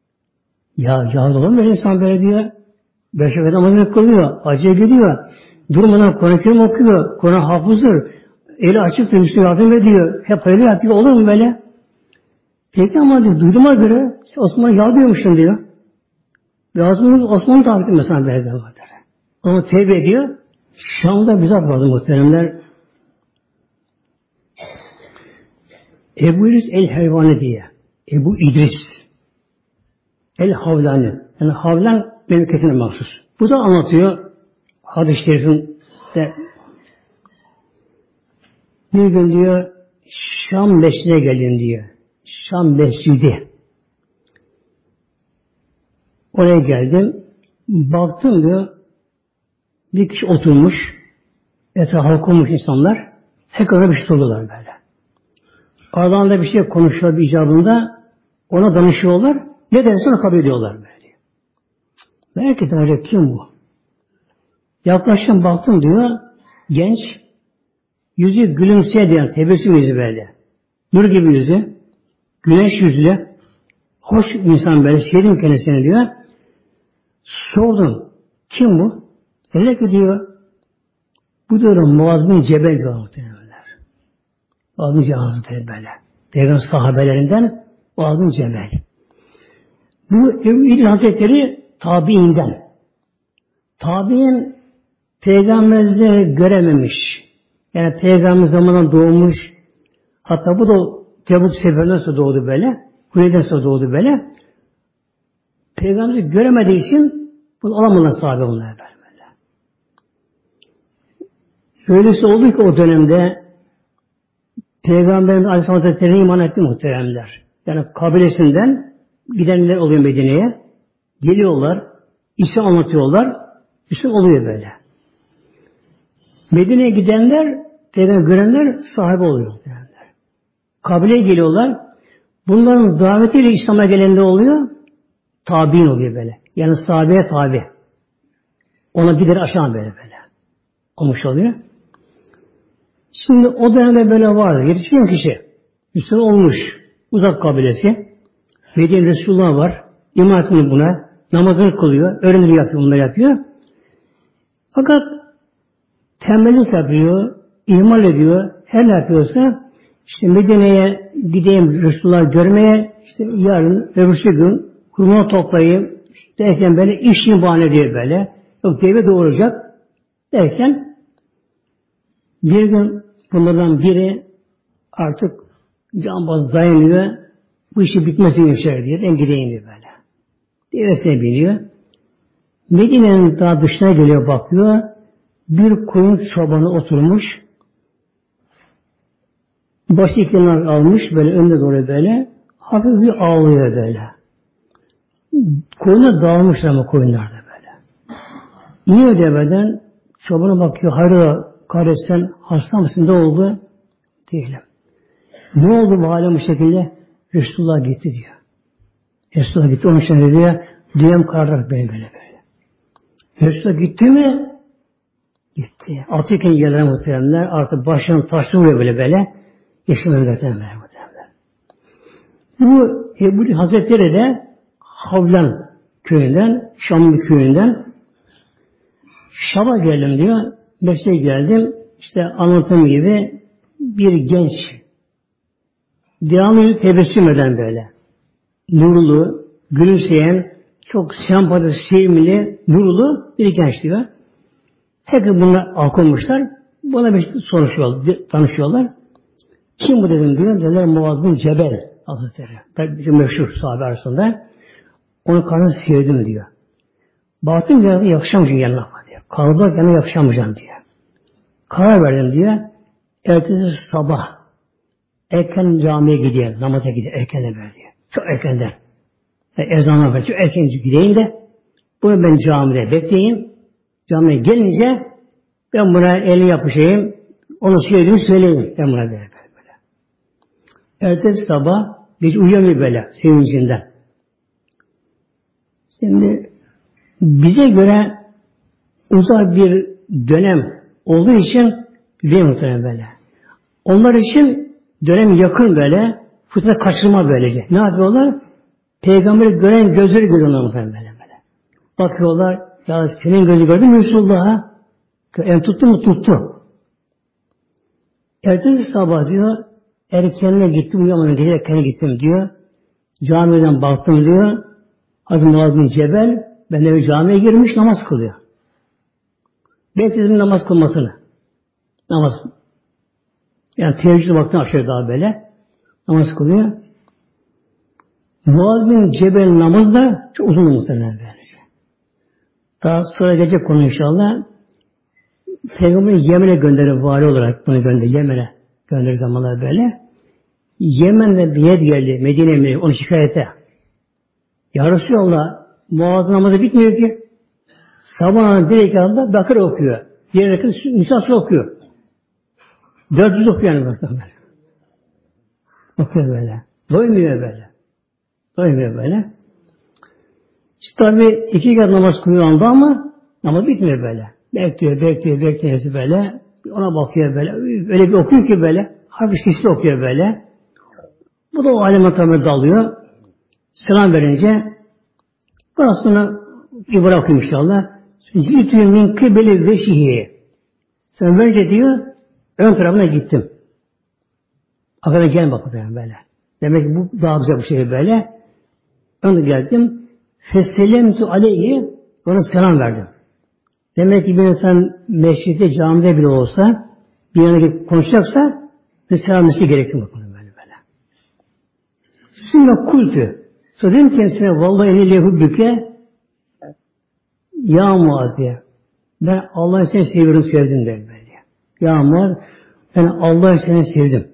Ya Yahudi olur mu insan böyle diyor. Beş vakit namazını kılıyor. Hacca gidiyor. Durmadan Kur'an-ı Kerim okuyor. Kur'an hafızdır. Eli açıktır. Müslüman yardım ediyor. Hep öyle yapıyor. Olur mu böyle? Peki ama diyor, duyduğuma göre Osman'ı Yahudi'yormuşsun diyor. Ve Osman'ı Osman'ı davet etmiş mesela böyle var. Onu tevbe ediyor. Şam'da bizzat vardı muhteremler. Ebu İdris el-Havlani diye. Ebu İdris el-Havlani. Yani Havlan memleketine mahsus. Bu da anlatıyor hadis-i şerifin de bir gün diyor Şam mescidine gelin diyor. Şam mescidi. Oraya geldim. Baktım diyor bir kişi oturmuş. Etrafa konmuş insanlar. Tekrar bir şey soruyorlar böyle. Aralarında bir şey konuşuyorlar bir icabında. Ona danışıyorlar. Ne derse onu kabul ediyorlar böyle. Belki de acaba kim bu? Yaklaştım baktım diyor. Genç. Yüzü gülümseye diyen tebessüm yüzü böyle. Nur gibi yüzü. Güneş yüzlü. Hoş insan böyle. Sevdim kendisini diyor. Sordum. Kim bu? Öyle ki diyor. Bu diyor Muaz bin Cebel diyor muhtemelenler. Muaz bin Cebel böyle. Peygamber sahabelerinden Muaz bin Cebel. Bu Ebu İdris Hazretleri tabiinden. Tabiin Peygamberimizi görememiş. Yani Peygamber zamanında doğmuş. Hatta bu da Tebuk seferinden sonra doğdu böyle. Huneyden sonra doğdu böyle. Peygamber'i göremediği için bunu alamadılar sahabe bunlar böyle. Öyleyse oldu ki o dönemde Peygamberimiz Aleyhisselam Hazretleri'ne iman etti muhteremler. Yani kabilesinden gidenler oluyor Medine'ye. Geliyorlar, İslam anlatıyorlar. İslam oluyor böyle. Medine'ye gidenler, Peygamber görenler sahibi oluyor. Kabileye geliyorlar. Bunların davetiyle İslam'a gelen de oluyor. Tabi'in oluyor böyle. Yani sahabeye tabi. Ona bir aşağı böyle böyle. Olmuş oluyor. Şimdi o dönemde böyle vardı. Yetişkin kişi. Müslüman olmuş. Uzak kabilesi. Medine Resulullah var. İman etmiyor buna. Namazını kılıyor. Öğrenir yapıyor. Bunları yapıyor. Fakat tembellik yapıyor. İhmal ediyor. Her ne yapıyorsa işte Medine'ye gideyim Resulullah görmeye işte yarın öbürsü gün kurma toplayayım derken böyle işini bahane ediyor böyle. Yok deve doğuracak derken bir gün bunlardan biri artık cambaz dayanıyor. Bu işi bitmesini yaşar diye. Ben gideyim diye böyle. Devesine biniyor. Medine'nin daha dışına geliyor bakıyor. Bir koyun çobanı oturmuş. Başı kenarına almış. Böyle önde doğru böyle. Hafif bir ağlıyor böyle. Koyunlar dağılmışlar ama koyunlar da böyle. Niye demeden çobana bakıyor. Hayrola kardeş sen hasta mısın? Ne oldu? Değilim. Ne oldu bu hale bu şekilde? Resulullah gitti diyor. Resulullah gitti. Onun için diyor. Dünyam kararır böyle böyle böyle. Resulullah gitti mi? Gitti. Atıyken yerlere muhteremler. Artık başının taşlı vuruyor böyle böyle. Yaşamaya muhteremler muhteremler. Bu Ebu Hazretleri de Havlan köyünden, Şamlı köyünden Şam'a geldim diyor. Mesleğe geldim. İşte anlattığım gibi bir genç devamlı tebessüm eden böyle. Nurlu, gülümseyen, çok sempatik, sevimli, nurlu bir genç diyor. Herkes bunlar akılmışlar. Buna bir şey soruşuyorlar, tanışıyorlar. Kim bu dedim diyor. Dediler Muaz bin Cebel Hazretleri. Bir meşhur sahabe arasında. Onu karnını sevdim diyor. Baktım yanına yakışamayacağım yanına diyor. Kalabalık yanına yakışamayacağım diyor. Karar verdim diyor. Ertesi sabah erken camiye gideyim. Namaza gideyim. Erkenden ver diyor. Çok erkenden. Yani ezanla ver. Çok erken gideyim de bunu ben camide bekleyeyim. Camiye gelince ben buna elini yapışayım. Onu sevdiğimi söyleyeyim. Ben buna böyle böyle. Ertesi sabah hiç uyuyamıyor böyle sevincinden. Şimdi bize göre uzak bir dönem olduğu için değil muhtemelen böyle. Onlar için dönem yakın böyle, fırsat kaçırma böylece. Ne yapıyorlar? Peygamberi gören gözleri görüyorlar muhtemelen böyle, böyle. Bakıyorlar, ya senin gözü gördün mü Resulullah'a? En tuttu mu? Tuttu. Ertesi sabah diyor, erkenine gittim, uyuyamadım, gece erkenine gittim diyor. Camiden baktım diyor, Hazreti Muaz bin Cebel, ben de camiye girmiş, namaz kılıyor. Bekledim namaz kılmasını. Namaz. Yani teheccüde baktım aşağı daha böyle. namaz kılıyor. Muaz bin Cebel namazı da çok uzun muhtemelen böylece. Daha sonra gelecek konu inşallah. Peygamber'i Yemen'e gönderir vali olarak bunu gönderir. Yemen'e gönderir zamanlar böyle. Yemen'de bir yer geldi. Medine emiri onu şikayete. Ya Resulallah Muaz namazı bitmiyor ki. Sabahın bir rekatında Bakır okuyor. Diğer rekat Nisa'sı okuyor. Dört yüz okuyor yani bakalım böyle. Okuyor böyle. Doymuyor böyle. Doymuyor böyle. İşte tabi iki rekat namaz kılıyor anda ama namaz bitmiyor böyle. Bekliyor, bekliyor, bekliyor böyle. Ona bakıyor böyle. Öyle bir okuyor ki böyle. Hafif sesli okuyor böyle. Bu da o aleme tabi dalıyor. Selam verince daha sonra bir bırakayım inşallah. Cütüyüm min kıbeli veşihi. Sen önce diyor, ön tarafına gittim. Arkada gel bakalım böyle. Demek ki bu daha güzel bir şey böyle. Ön geldim. Fesselemtu aleyhi. Ona selam verdim. Demek ki bir insan mescitte, camide bile olsa bir yana konuşacaksa bir selam vermesi gerekir bakalım böyle böyle. Sonra kultü. Sonra dedim kendisine vallahi eni lehubbüke ya Muaz diye. Ben Allah'ı seni seviyorum, sevdim der böyle. Ya Muaz ben Allah'ı seni sevdim.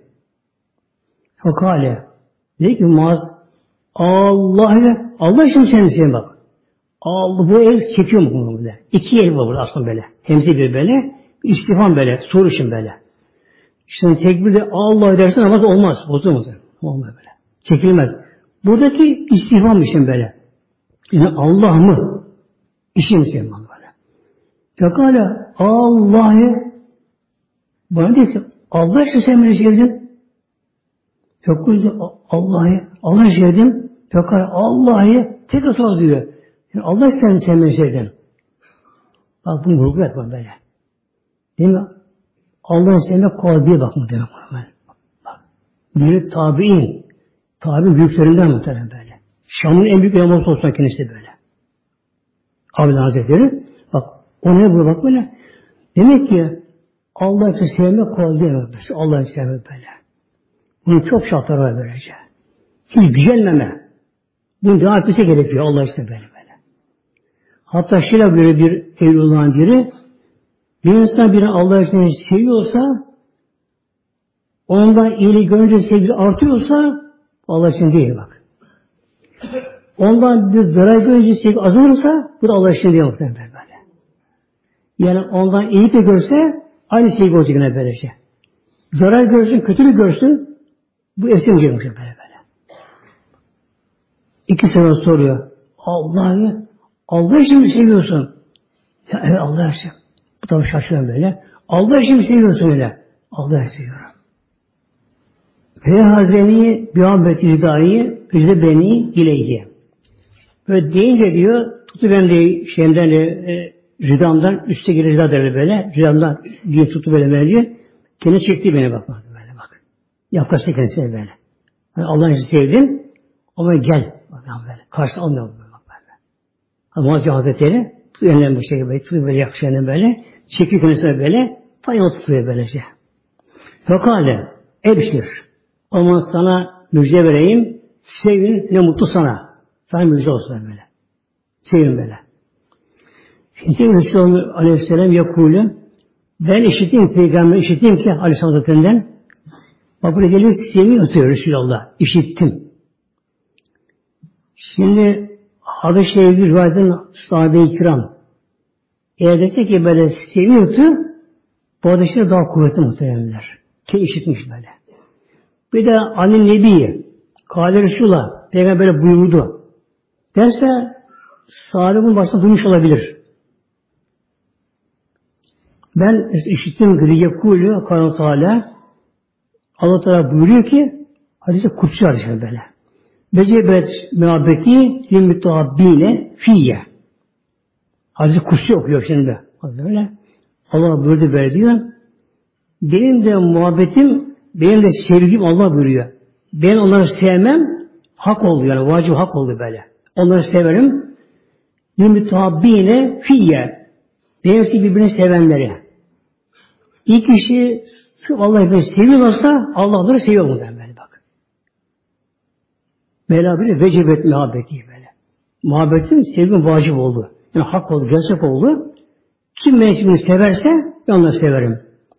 Fakale. Dedi ki Muaz Allah'ı Allah için seni sevdim bak. Allah bu el çekiyor mu bunu böyle? İki el var burada aslında böyle. Hemze bir böyle. İstifam böyle. Soru için böyle. Şimdi tekbirde Allah dersen namaz olmaz. Bozulmaz. Olmaz böyle. Çekilmez. Buradaki istifam için böyle. Yani Allah mı? İşim sevmem böyle. Pekala Allah'ı bana diyor ki Allah için sen beni sevdin. Pekala Allah'ı Allah'ı sevdim. Pekala Allah'ı tekrar sor diyor. Yani Allah için sen beni sevdin. Bak bunu vurgu yapma böyle. Değil mi? Allah'ın sevmek kolay diye bakma demek. Bak. Biri tabi'in. Tabi büyüklerinden muhtemelen böyle. Şam'ın en büyük imamı olsa kendisi böyle. Abdülhamid Hazretleri. Bak ona buraya bak böyle. Demek ki Allah için sevmek kolay değil mi? Allah için sevmek böyle. Bunun çok şartları var böylece. Hiç gücenmeme. Bunu devam etmesi gerekiyor Allah için böyle böyle. Hatta şöyle böyle bir Evlullah biri bir insan birini Allah için seviyorsa ondan iyiliği görünce sevgi artıyorsa Allah için değil bak. Ondan bir zarar görünce sevgi azalırsa bu da Allah için değil muhtemelen böyle. Yani ondan iyilik de görse aynı sevgi olacak yine böylece. Zarar görsün, kötülük görsün bu esirmeyecek muhtemelen böyle böyle. İki sefer soruyor. Allah'ı Allah için mi seviyorsun? Ya evet Allah için. Bu tabi şaşırıyor böyle. Allah için mi seviyorsun öyle? Allah için seviyorum. Ve hazeni bi'abeti hidayı bize beni ileyhi. Böyle deyince diyor tutu ben de şeyimden e, rüdamdan üstte gelir rüda derler böyle. Rüdamdan diye tuttu böyle böyle. Kendi çekti beni bak böyle bak. Yaklaştı kendisine böyle. Yani Allah'ın için sevdim ama gel. Bak böyle. Karşı almıyor böyle bak böyle. Muazzi Hazretleri tutuyor bu şey böyle. Tutuyor böyle yakışanı böyle. Çekiyor kendisine böyle. Faydalı tutuyor böylece. Fekale ebşir. Ama sana müjde vereyim. Sevin ne mutlu sana. Sana müjde olsun böyle. Sevin böyle. Şimdi Resulullah Aleyhisselam yakulü ben işittim, peygamber işittim ki Aleyhisselam Hazretlerinden bak buraya geliyor sevin ötüyor Resulullah. İşittim. Şimdi Habeşe'ye bir rivayetin sahabe-i kiram eğer dese ki böyle sevin ötü bu adeşler daha kuvvetli muhtemelenler. Ki işitmiş böyle. Bir de Ali Nebi Kâle Resulullah peygamber böyle buyurdu derse sahabenin başta duymuş olabilir. Ben işittim ki yekulü Kâle Teâlâ Allah Teala buyuruyor ki hadise kutsu hadise böyle. Becebet muhabbeti limütehabbine fiyye. Hadise kutsu okuyor şimdi. Böyle. Allah buyurdu böyle diyor. Benim de muhabbetim, benim de sevgim Allah buyuruyor. Ben onları sevmem hak oldu yani vacip hak oldu böyle. Onları severim. Limütehabbine fiyye. Benim ki birbirini sevenleri. İlk kişi Allah'ı böyle seviyorlarsa Allah onları seviyor mu ben böyle bak. Mevla böyle vecibet muhabbeti böyle. Muhabbetin sevgin vacip oldu. Yani hak oldu, gerçek oldu. Kim beni severse ben onları severim.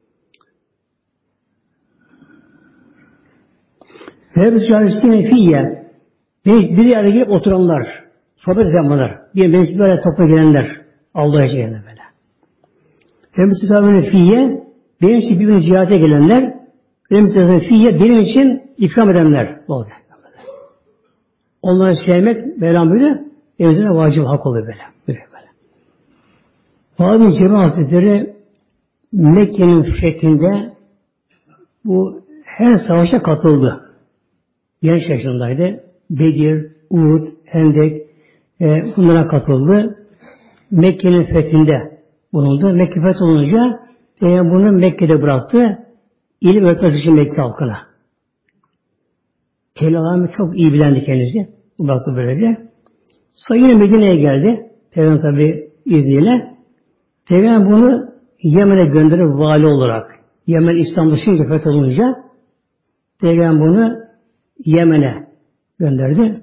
Ve bir çağrıştığına fiyye bir yere gelip oturanlar, sohbet edenler, bir meclis böyle topla gelenler, Allah'a gelenler böyle. Ve bir çağrıştığına fiyye benim için birbirini ziyarete gelenler, benim için fiyye benim için ikram edenler olacak. Onları sevmek Mevlam böyle evde vacip hak oluyor böyle. Böyle böyle. Bazı Cebel Hazretleri Mekke'nin fethinde bu her savaşa katıldı. Genç yaşındaydı. Bedir, Uhud, Hendek e, bunlara katıldı. Mekke'nin fethinde bulundu. Mekke fetholunca e, bunu Mekke'de bıraktı. İlim öğretmesi için Mekke halkına. Peygamber'imiz çok iyi bilendi kendisi. Bıraktı böylece. Sonra yine Medine'ye geldi. Peygamber tabi izniyle. Peygamber bunu Yemen'e gönderir vali olarak. Yemen İslam dışınca fetholunca Peygamber bunu Yemen'e gönderdi.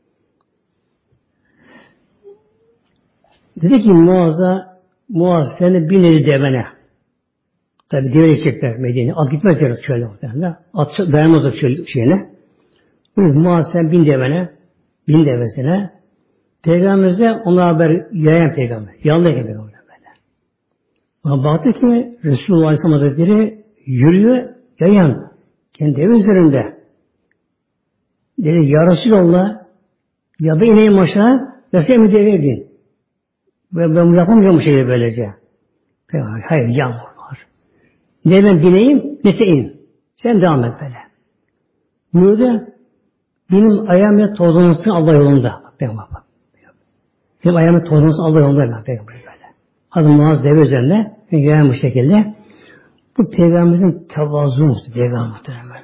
Dedi ki Muaz'a, Muaz seni bin dedi devene. Tabi deve geçecekler Medine'ye. At gitmez diyor şöyle muhtemelen. At dayanmaz o şeyine. Muaz sen bin devene, bin devesine. Peygamberimiz de ona haber yayan peygamber. Yanlı peygamber böyle. Ama baktı ki Resulullah Aleyhisselam Hazretleri yürüyor, yayan. Kendi ev üzerinde. Dedi ya Resulallah ya ben ineyim aşağı ya sen mi deveye bin? Ben, ben yapamayacağım bu şeyi böylece. Peygamber hayır yanmaz. Ne ben bineyim ne sen in. Sen devam et böyle. Burada benim ayağım ya tozlansın Allah yolunda. Peygamber bak. Benim ayağım tozlansın Allah yolunda. Peygamber böyle. Adım Muaz deve üzerine yayan bu şekilde. Bu Peygamberimizin tevazu muhtemelen. Peygamber muhtemelen.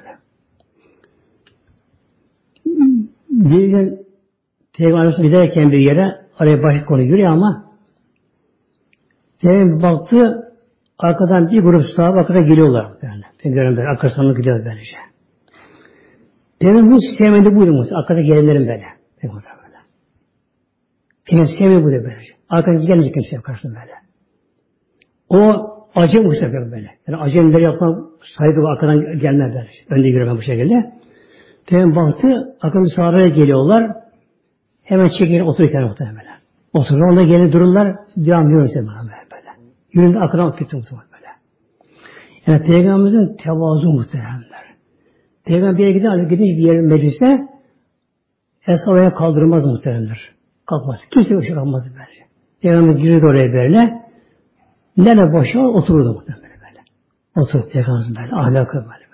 Bir gün Peygamberimiz giderken bir yere araya başka konu yürüyor ama Peygamber baktı arkadan bir grup sahabe arkadan geliyorlar. Yani. Peygamber arkasından gidiyor böylece. Peygamber bu sevmedi buydu muhtemelen. Arkada gelenlerin böyle. Peygamber böyle. Peygamber sevmedi buydu böylece. Arkadan gelecek kimse karşısında böyle. O acem muhtemelen böyle. Yani acemleri yapılan saygı arkadan gelmez böylece. Önde yürümem bu şekilde. Peygamber baktı, akıllı sahabeye geliyorlar. Hemen çekilir otururken muhtemelen. Otururlar, onda gelin dururlar, devam ediyor muhtemelen böyle. Yürüyünce akıllı gitti muhtemelen böyle. Yani Peygamberimizin tevazu muhtemelenler. Peygamber bir yere gider, gidince bir yerin meclise hesabaya kaldırmaz muhtemelenler. Kalkmaz. Kimse boşa kalmaz böyle. Peygamber girirdi oraya böyle. Nerede boşa otururdu muhtemelen böyle. Oturup Peygamberimizin böyle, ahlakı böyle.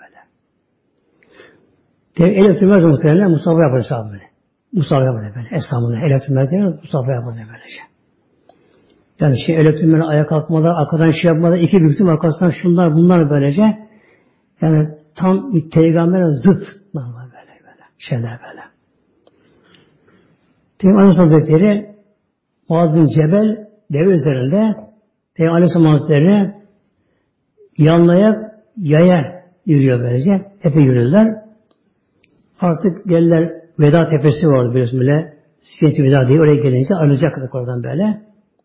El öptürmez muhtemelen Mustafa yapar hesabı böyle. Mustafa yapar böyle. Estağfurullah. El öptürmez değil mi? Mustafa yapar böylece. Yani şey el öptürmeden ayağa kalkmadan, arkadan şey yapmadan, iki büktüm arkasından şunlar bunlar böylece. Yani tam bir peygambere zıt normal böyle böyle. Şeyler böyle. Peygamber Aleyhisselam Hazretleri Muaz bin Cebel deve üzerinde Peygamber Aleyhisselam Hazretleri yanlaya yaya yürüyor böylece. Epey yürüyorlar. Artık gelirler Veda Tepesi vardı biliyorsun böyle. Siyeti Veda diye oraya gelince ayrılacaklar oradan böyle.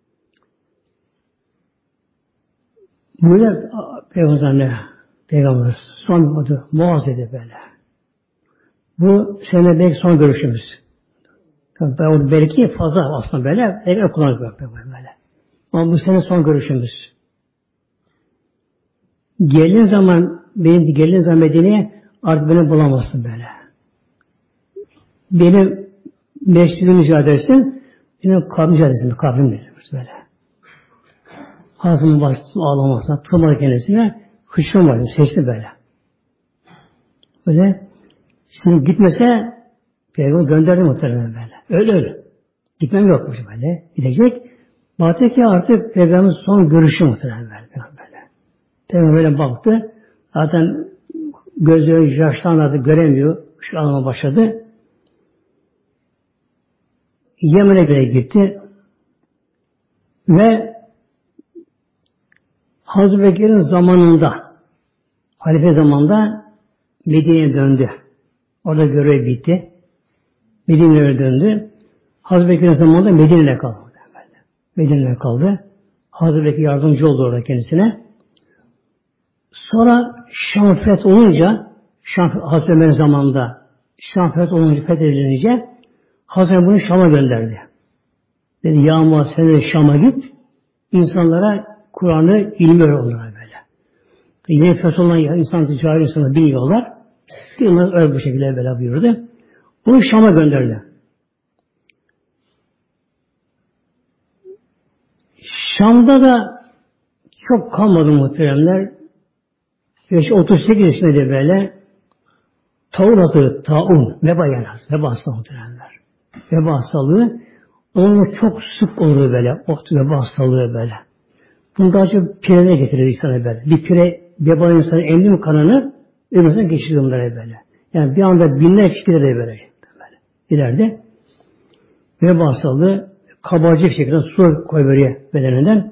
Böyle Peygamber Peygamber son adı Muaz dedi böyle. Bu sene belki son görüşümüz. Ben orada belki fazla aslında böyle. Belki kullanacak böyle. Ama bu sene son görüşümüz. Geldiğin zaman benim geldiğin zaman Medine'ye artık beni bulamazsın böyle. Benim mescidimi mücadele etsin, benim kabrim mücadele etsin, kabrim böyle. Ağzımın bastım ağlamasına, tutamadı kendisine, hışım vardı, seçti böyle. Böyle, şimdi gitmese, Peygamber gönderdi muhtemelen böyle. Öyle öyle. Gitmem yokmuş böyle, gidecek. Baktı ki artık Peygamber'in son görüşü muhtemelen böyle. Peygamber böyle baktı, zaten gözleri yaşlandı, göremiyor, şu anlama başladı. Yemen'e göre gitti ve Hazreti Bekir'in zamanında halife zamanında Medine'ye döndü. Orada görev bitti. Medine'ye döndü. Hazreti Bekir'in zamanında Medine'de kaldı. Medine'de kaldı. Hazreti Bekir yardımcı oldu orada kendisine. Sonra Şam feth olunca, Şam, Hazreti Ömer'in zamanında Şam feth olunca, fethedilince Hazreti Ömer bunu Şam'a gönderdi. Dedi, ya Muaz sen de Şam'a git, insanlara Kur'an'ı ilmi öğret onlara böyle. Yeni feth olan insan, ticari insanı bilmiyorlar. Onlar öyle bu şekilde böyle buyurdu. Bunu Şam'a gönderdi. Şam'da da çok kalmadı muhteremler. otuz sekiz yaşında böyle taun hastalığı, taun, veba yani, veba hastalığı muhteremler. Veba hastalığı onun çok sık olur böyle, o veba hastalığı böyle. Bunu daha çok pirene getirir insana böyle. Bir pire veba insanı emdi mi kanını, ölmesinden geçiriyor bunlara böyle. Yani bir anda binler kişi gider böyle. böyle. İleride veba hastalığı kabarcık şekilde su koyuveriyor bedeninden.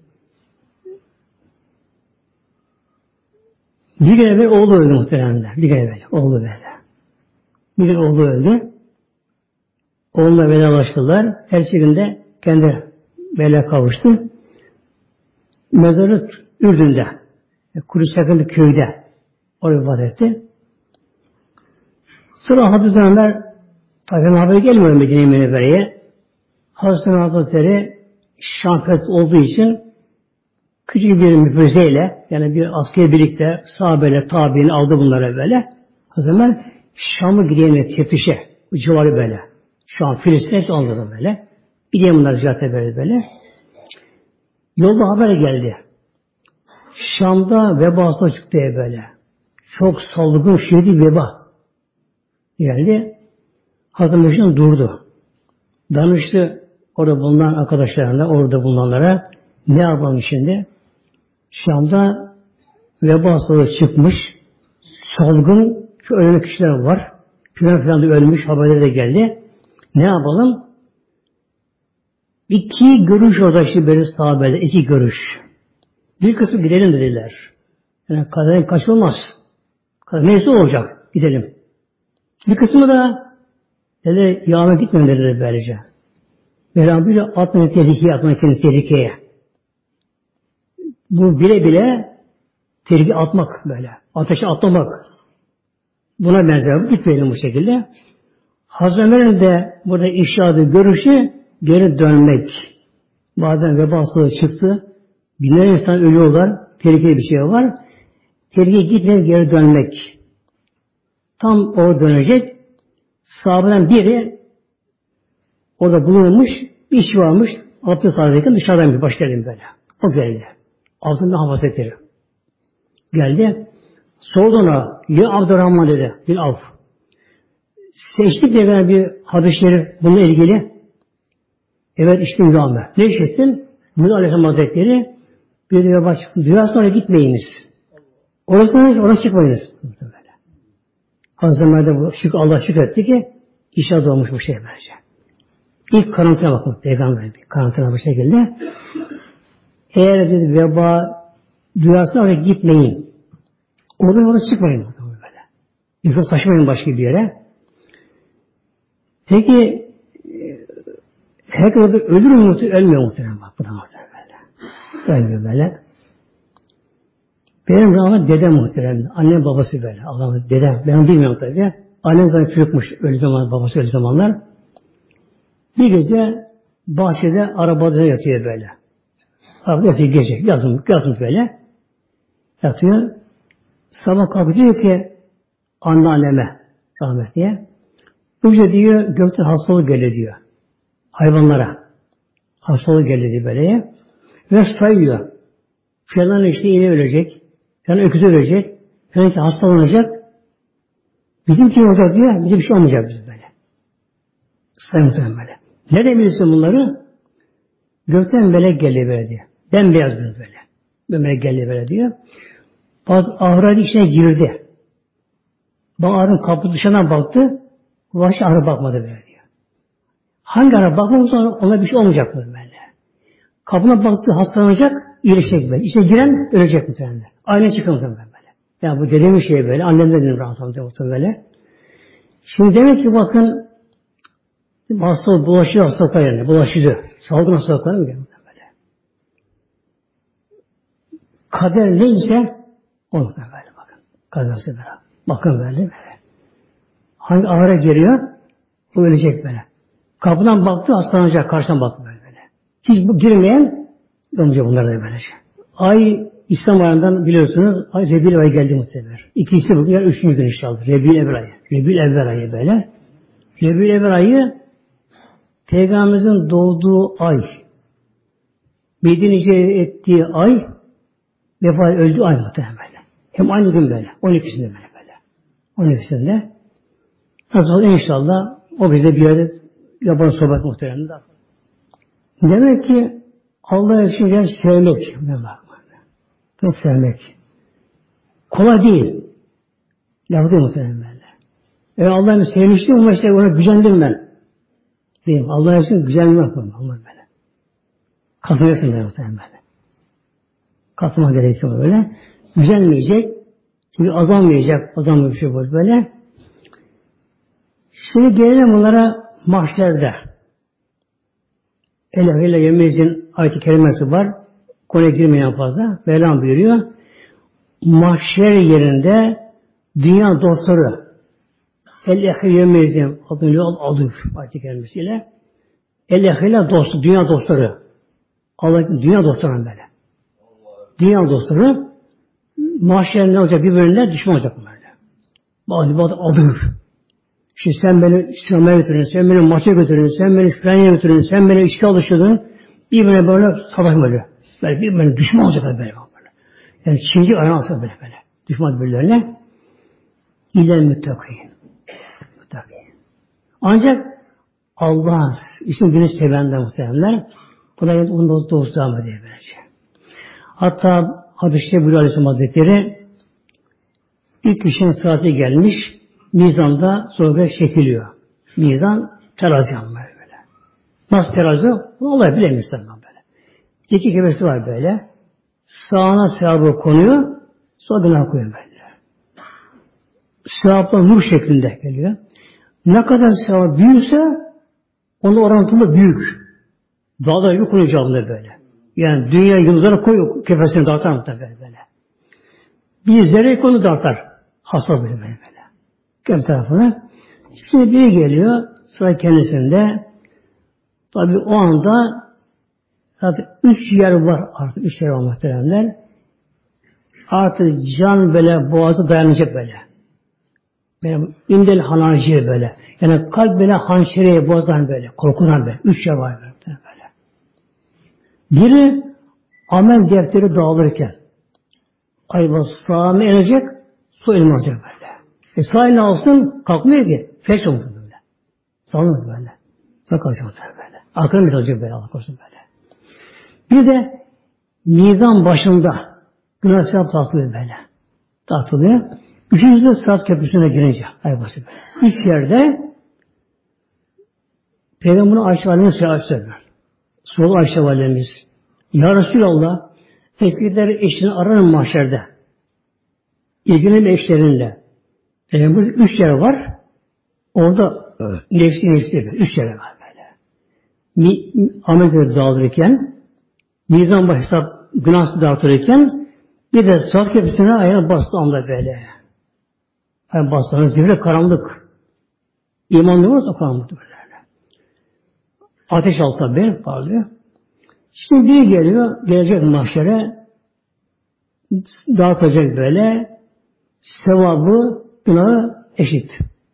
Bir gün evvel oğlu öldü muhteremler. Bir gün evvel oğlu böyle. Bir gün oğlu öldü. Oğlunla vedalaştılar. Ertesi günde kendi böyle kavuştu. Mezarı Ürdün'de. Kudüs yakın bir köyde. Oraya vefat etti. Sonra Hazreti Ömer tabi haberi gelmiyor Medine-i Münevvere'ye. Hazreti Ömer Hazretleri Şam feth olduğu için küçük bir müfrezeyle, yani bir askeri birlikte sahabeyle, tabiini aldı bunlara böyle. Hazreti Ömer Şam'ı gideyim teftişe, civarı böyle. Şam, Filistin'e hepsi aldı böyle. Gideyim bunları ziyarete böyle böyle. Yolda haber geldi. Şam'da veba hastalığı çıktı diye böyle. Çok salgın şiddetli veba geldi. Hazreti Ömer durdu. Danıştı orada bulunan arkadaşlarına, orada bulunanlara, ne yapalım şimdi? Şam'da veba hastalığı çıkmış, salgın, şu ölen kişiler var. Filan filan da ölmüş, haberleri de geldi. Ne yapalım? İki görüş orada işte böyle sahabede, iki görüş. Bir kısmı gidelim dediler. Yani kaderin kaçılmaz. Kader neyse olacak, gidelim. Bir kısmı da dedi, yağma gitmeyin dediler böylece. Beraber atmayın tehlikeye, atmayın kendisi tehlikeye. Bu bile bile tehlike atmak böyle. Ateşe atlamak. Buna benzer. Gitmeyelim bu şekilde. Hazreti Ömer'in de burada inşaatı görüşü geri dönmek. Bazen veba hastalığı çıktı. Binler insan ölüyorlar. Tehlikeli bir şey var. Tehlikeye gitmeyip geri dönmek. Tam orada dönecek. Sahabeden biri orada bulunmuş. Bir işi varmış. Altı sahabedeyken dışarıdan bir baş geldi böyle. O geldi. Altında Hava Hazretleri. Geldi. Sordu ona. Ya Abdurrahman dedi. Bir av. Seçtik diye ben bir hadis-i şerif bununla ilgili. Evet içtim rağmen. Ne işittin? Burada Aleyhisselam Hazretleri bir de veba çıktı. Biraz sonra gitmeyiniz. Orasına oraya çıkmayınız. Hazreti Ömer'de bu şık, Allah şükretti ki işe doğmuş bu şey bence. İlk karantina bakın. Peygamber bir karantina bu şekilde. Eğer dedi veba duyarsa oraya gitmeyin. Oradan oraya çıkmayın. Böyle. Mikrop taşımayın başka bir yere. Peki herkes orada ölür mü muhtemelen? Ölmüyor muhtemelen. Bak buna muhtemelen böyle. Ölmüyor böyle. Benim rahmet dedem muhtemelen. Annem babası böyle. Allah'ım dedem. Ben bilmiyorum tabii. Annem zaten çocukmuş öyle zaman, babası öyle zamanlar. Bir gece bahçede arabada yatıyor böyle. Arabada yatıyor gece. Yazın, yazın böyle. Yatıyor. Sabah kalkıyor diyor ki anneanneme rahmetliye. Bu gece diyor gökten hastalık geldi diyor. Hayvanlara. Hastalık geldi diyor böyle. Ve sayıyor. Falan işte iğne ölecek. Falan öküz ölecek. Falan ki hastalanacak. Bizimki olacak diyor. Bize bir şey olmayacak bizim böyle. Sayın muhtemelen böyle. Nereden bilirsin bunları? Gökten melek geldi böyle diyor. Bembeyaz böyle. Bir melek geldi böyle diyor. Ahırat içine girdi. Bağırın kapı dışından baktı. Vahşi ahıra bakmadı böyle diyor. Hangi ahıra bakmamışsa ona bir şey olmayacak böyle. Kapına baktı hastalanacak, iyileşecek böyle. İçine giren ölecek muhtemelen. Aynen çıkıyor muhtemelen böyle. Ya bu dediğim şey böyle. Annem de dedim rahatsız muhtemelen böyle. Şimdi demek ki bakın Hastalık bulaşıyor hastalıklar yerine. Bulaşıcı. Salgın hastalıklar mı geliyor? Böyle. Kader neyse onu da böyle bakın. Kaderse böyle. Bakın böyle böyle. Hangi ağra geliyor? O ölecek böyle. Kapıdan baktı hastalanacak. Karşıdan baktı böyle böyle. Hiç bu girmeyen önce bunlar da böylece. Ay İslam ayından biliyorsunuz ay Rebi'l ayı geldi muhtemelen. İkisi bugün yani üçüncü gün inşallah. Rebi'l evvel ayı. Rebi'l evvel ayı böyle. Rebi'l evvel ayı Peygamberimizin doğduğu ay. Medine'ye ettiği ay vefat öldüğü ay muhtemelen böyle. Hem aynı gün böyle. on ikisinde böyle böyle. on ikisinde. Nasıl inşallah o bize bir yerde yapan sohbet muhtemelen. Demek ki Allah'a için sevmek. Ne bakma. Ve sevmek. Kolay değil. Lafı değil muhtemelen böyle. Eğer Allah'ını sevmiştim ama işte ona gücendim ben. Değil mi? Allah'a için gücenmek yapmam. Olmaz böyle. Katılırsın böyle muhtemelen böyle. Katılma gerekiyor böyle. Gücenmeyecek. Çünkü azalmayacak. Azalmayacak bir şey böyle. böyle. Şimdi gelelim bunlara mahşerde. Ele ile Yemez'in ayet-i kerimesi var. Konuya girmeyen fazla. Mevlam buyuruyor. Mahşer yerinde dünya dostları El-Ehil Yemez'in adını yol alır. Ayet-i kerimesiyle. El-Ehil'e dostu, dünya dostları. Allah'ın dünya dostları böyle. Dünya dostları mahşer ne olacak? Birbirine düşman olacak böyle. Bazı bazı alır. Şimdi sen beni sinemaya götürün, sen beni maça götürün, sen beni frenya götürün, sen beni içki alıştırdın. Birbirine böyle savaş böyle. Böyle birbirine düşman olacaklar böyle. böyle. Yani Çinci ayağına alsa böyle böyle. Düşman birbirlerine. İlel müttakîn. Müttakîn. Ancak Allah isim günü sevenler muhtemelenler buna yine onun dostu devam ediyor böylece. Hatta hadis-i şerif buyuruyor Aleyhisselam Hazretleri ilk kişinin saati gelmiş mizanda sonra çekiliyor. Mizan terazi almıyor böyle. Nasıl terazi? Olay bilemiyoruz tabii böyle. İki kefesi var böyle. Sağına sevabı konuyor, sonra günah koyuyor böyle. Sevaplar nur şeklinde geliyor. Ne kadar sevap büyürse onun orantılı büyük. Daha da büyük koyuyor cevabında böyle. Yani dünya yıldızlara koyuyor kefesini dağıtar mı tabii böyle. Bir zerre konu dağıtar. Hasta böyle böyle. böyle. Kem tarafına. Şimdi biri geliyor sıra kendisinde. Tabii o anda zaten üç yer var artık. Üç yer var muhteremler. Artık can böyle boğazı dayanacak böyle. Böyle imdel hanacı böyle. Yani kalp böyle hançereye boğazdan böyle. Korkudan böyle. Üç yer var böyle. Biri amel defteri dağılırken ayva sağına inecek, su elime alacak böyle. E sağ eline alsın kalkmıyor ki. Feş oldu böyle. Sağlamaz böyle. Sağ kalacak böyle. Aklına bir olacak böyle. Allah korusun böyle. Bir de mizan başında günah sevap dağıtılıyor böyle. Dağıtılıyor. Üçüncüde Sırat Köprüsü'ne girince ayvası böyle. Üç yerde Peygamber'in Ayşe Validemiz söylüyor. Sol Ayşe Validemiz. Ya Resulallah tekbirleri eşini ararım mahşerde. İlginin eşlerinle. Peygamber üç yer var. Orada evet. nefsi nefsi üç yer var böyle. Mi, amelleri dağılırken mizan başı hesap günahsı dağıtırken bir de Sırat Köprüsü'ne ayağına bastı anda böyle. Ayağına bastığınız gibi karanlık. İman ne varsa karanlık böyle. Ateş altında bir parlıyor. Şimdi bir geliyor, gelecek mahşere dağıtacak böyle sevabı, günahı eşit.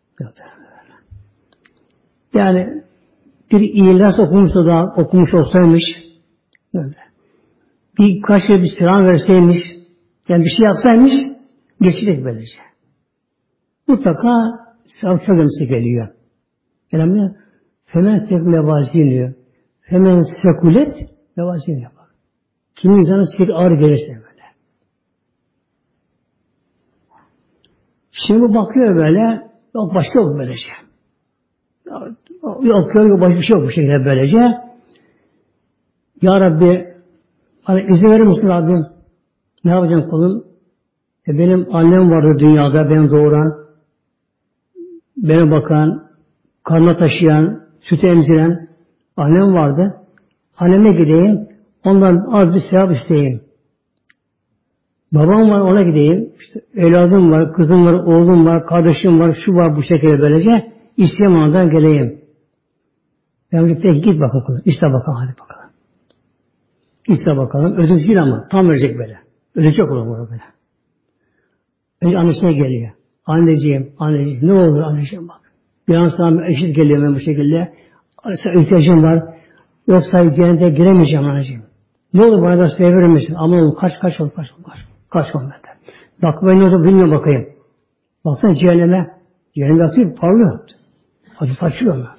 Yani bir İhlas okumuş da okumuş olsaymış böyle. Birkaç bir selam verseymiş yani bir şey yapsaymış geçecek böylece. Mutlaka sevap çok önemli geliyor. Yani Femen tek mevaziniyor. Femen sekulet mevaziniyor. Kimin insanı sik ağır gelirse böyle. Şimdi bakıyor böyle, yok başka yok böylece. Yok yok başka bir şey yok bu şekilde böylece. Ya Rabbi, bana izin verir misin Rabbim? Ne yapacağım kulum? E benim annem vardı dünyada, beni doğuran, beni bakan, karnına taşıyan, sütü emziren annem vardı. Anneme gideyim, ondan az bir sevap isteyeyim. Babam var, ona gideyim. İşte evladım var, kızım var, oğlum var, kardeşim var, şu var, bu şekilde böylece. İsteyeyim ondan geleyim. Ben dedim, peki git bakalım. İste bakalım, hadi bakalım. İste bakalım. Ödünç değil ama tam verecek böyle. Ödünç yok olur burada böyle. Önce annesine geliyor. Anneciğim, anneciğim, ne olur anneciğim bak. Bir an sana eşit geliyor ben bu şekilde. Sana ihtiyacım var. Yoksa cennete giremeyeceğim anneciğim. Ne olur bana da severir misin? Ama oğlum kaç kaç ol kaç ol kaç. Kaç ol benden. Bak ben ne olur bilmiyorum bakayım. Baksana cehenneme. Cehennem yatıyor parlıyor. Hadi saçıyor mu?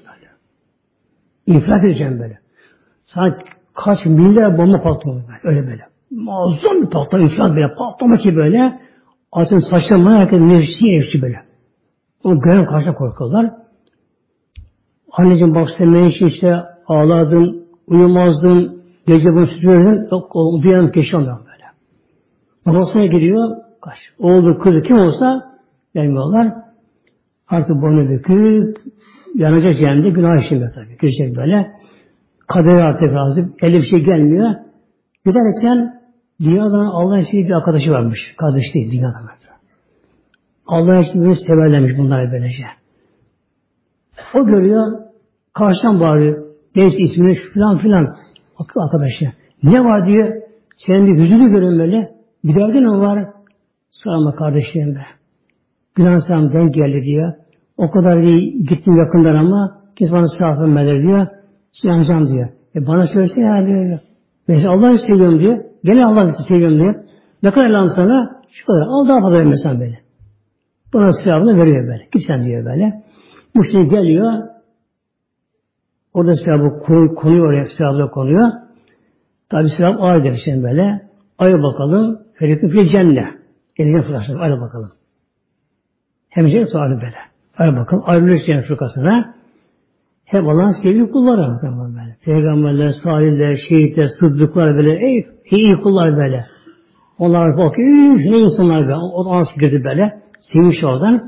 İnfilak edeceğim böyle. Sana kaç milyar bomba patlıyor böyle. Öyle böyle. Muazzam bir patlama infilak böyle. Patlama ki böyle. Artık saçlarına herkes nefsi nefsi böyle. O gören karşına korkuyorlar. Anneciğim bak sen ben için işte ağlardım, uyumazdım, gece bunu sütüyordum. Yok o duyanım geçiyorum böyle. Babasına gidiyor. Kaç. Oğlu kızı kim olsa gelmiyorlar. Artık boynu büküp yanacak cehennemde günah işlemiyor tabii. Girecek böyle. Kaderi artık razı. Elde bir şey gelmiyor. Giderken dünyadan Allah'ın için bir arkadaşı varmış. Kardeş değil dünyadan. Allah'ın için böyle severlermiş bunlar böylece. O görüyor. Karşıdan bağırıyor. Neyse ismini filan filan. Arkadaşı. Ne var diyor. Senin bir yüzünü görün böyle. Bir derdin mi var? Sorma kardeşlerim be. Günah sana denk geldi diyor. O kadar iyi gittim yakından ama kimse bana sahip etmedi diyor. Yanacağım diyor. E bana söylesene ya diyor. Mesela Allah'ı seviyorum diyor. Gene Allah'ı seviyorum diyor. Ne kadar lan sana? Şu kadar. Al daha fazla vermesen böyle. Bana silahını veriyor böyle. Git sen diyor böyle. Bu şey geliyor. Orada silahı konuyor oraya. Silahı konuyor. Tabi silah ağır demişsin böyle. Aya bakalım. Ferikun fil cennet. Geleceğin fırkasına. Aya bakalım. Hem cennet sonra böyle. Aya bakalım. Ayrılıyor cennet fırkasına. Hep Allah'ın sevgili kulları. Tamam böyle. Peygamberler, salihler, şehitler, sıddıklar böyle. Ey, iyi kullar böyle. Onlar bakıyor. Ne insanlar böyle. O da anası girdi böyle. Sevinç oradan.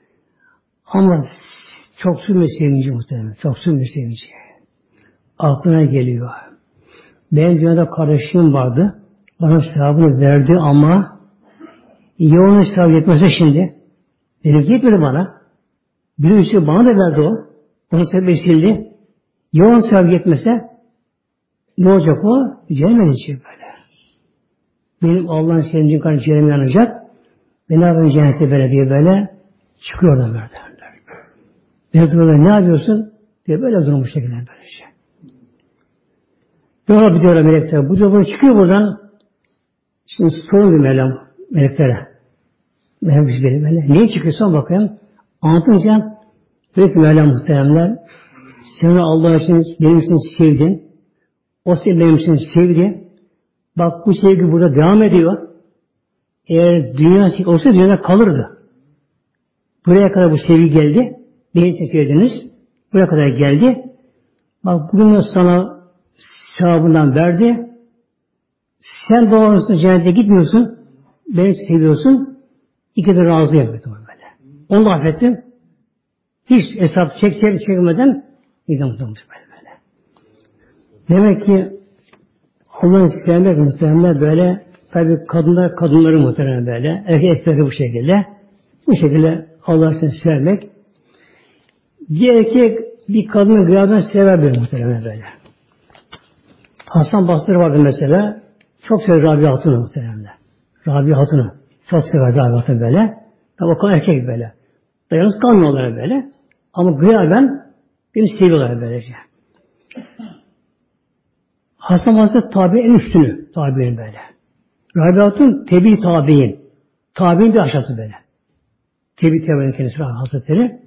Ama çok sürmüyor sevinci muhtemelen. Çok sürmüyor sevinci. Aklına geliyor. Benim dünyada kardeşim vardı. Bana sevabını verdi ama ya onun sevabı yetmese şimdi. Benim yetmedi bana. Bir üstü bana da verdi o. Onun sebebi sildi. Ya onun sevabı yetmese ne olacak o? Cehennem edecek böyle. Benim Allah'ın sevincim karşı cehennem yanacak. Ben ne yapayım cennete böyle diye böyle çıkıyor oradan böyle. Ben diyorlar ne yapıyorsun? diye böyle durum bu şekilde böylece. Diyorlar bir diyorlar melekler. Bu diyor bunu çıkıyor buradan. Şimdi sorun bir Mevlam meleklere. Mevlam bir böyle böyle. Niye çıkıyorsun bakayım. Anlatınca diyor ki Mevlam muhteremler seni Allah için benim için sevdin. O seni benim için sevdi. Bak bu sevgi burada devam ediyor. Eğer dünya olsa dünyada kalırdı. Buraya kadar bu sevgi geldi. Benim için sevdiniz. Buraya kadar geldi. Bak bugün sana sevabından verdi. Sen doğrusu cennete gitmiyorsun. Beni seviyorsun. İki de razıyım. Böyle. Onu da affettim. Hiç hesap çek, çek, çekmeden gidem tutmuş böyle böyle. Demek ki Allah'ın sevmek muhtemelen böyle tabi kadınlar kadınları muhtemelen böyle. Erkekleri bu şekilde. Bu şekilde Allah'ın sevmek. Bir erkek bir kadını gıyaben sever bir muhtemelen böyle. Hasan Basri vardı mesela. Çok sever Rabia Hatun'u muhtemelen. Rabia Hatun'u. Çok sever Rabia Hatun'u böyle. Tabi o kadar erkek böyle. Yalnız kalmıyorlar böyle. Ama gıyaben beni seviyorlar böylece. Hasan Basri tabi en üstünü. Tabi'nin böyle. Rabia Hatun tebi tabi'in. Tabi'in de aşağısı böyle. Tebi tabi'nin kendisi Hazretleri.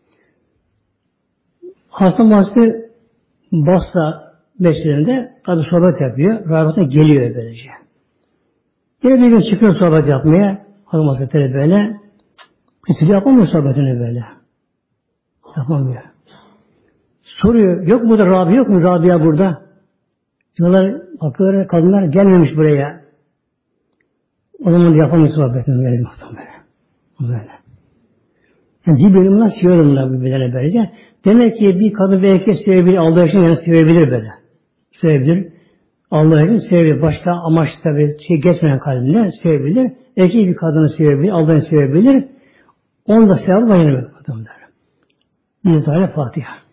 Hasan Basri Basra mescidinde tabi sohbet yapıyor. Rabia geliyor böylece. Yine bir gün çıkıyor sohbet yapmaya. Hasan Hazretleri böyle. Bir türlü yapamıyor sohbetini böyle. Yapamıyor. Soruyor. Yok mu da Rabia yok mu? Rabia burada. Diyorlar, bakıyorlar, kadınlar gelmemiş buraya. O zaman yapamıyor sohbetini böyle. Böyle. Yani bir bölümden seviyorlar birbirlerine böylece. Demek ki bir kadın bir erkek sevebilir, Allah için yani sevebilir böyle. Sevebilir. Allah için sevebilir. Başka amaç tabi şey geçmeyen kalbine sevebilir. Erkek bir kadını sevebilir, Allah'ını sevebilir. Onu da sevabı var yine. Bir tane Fatiha.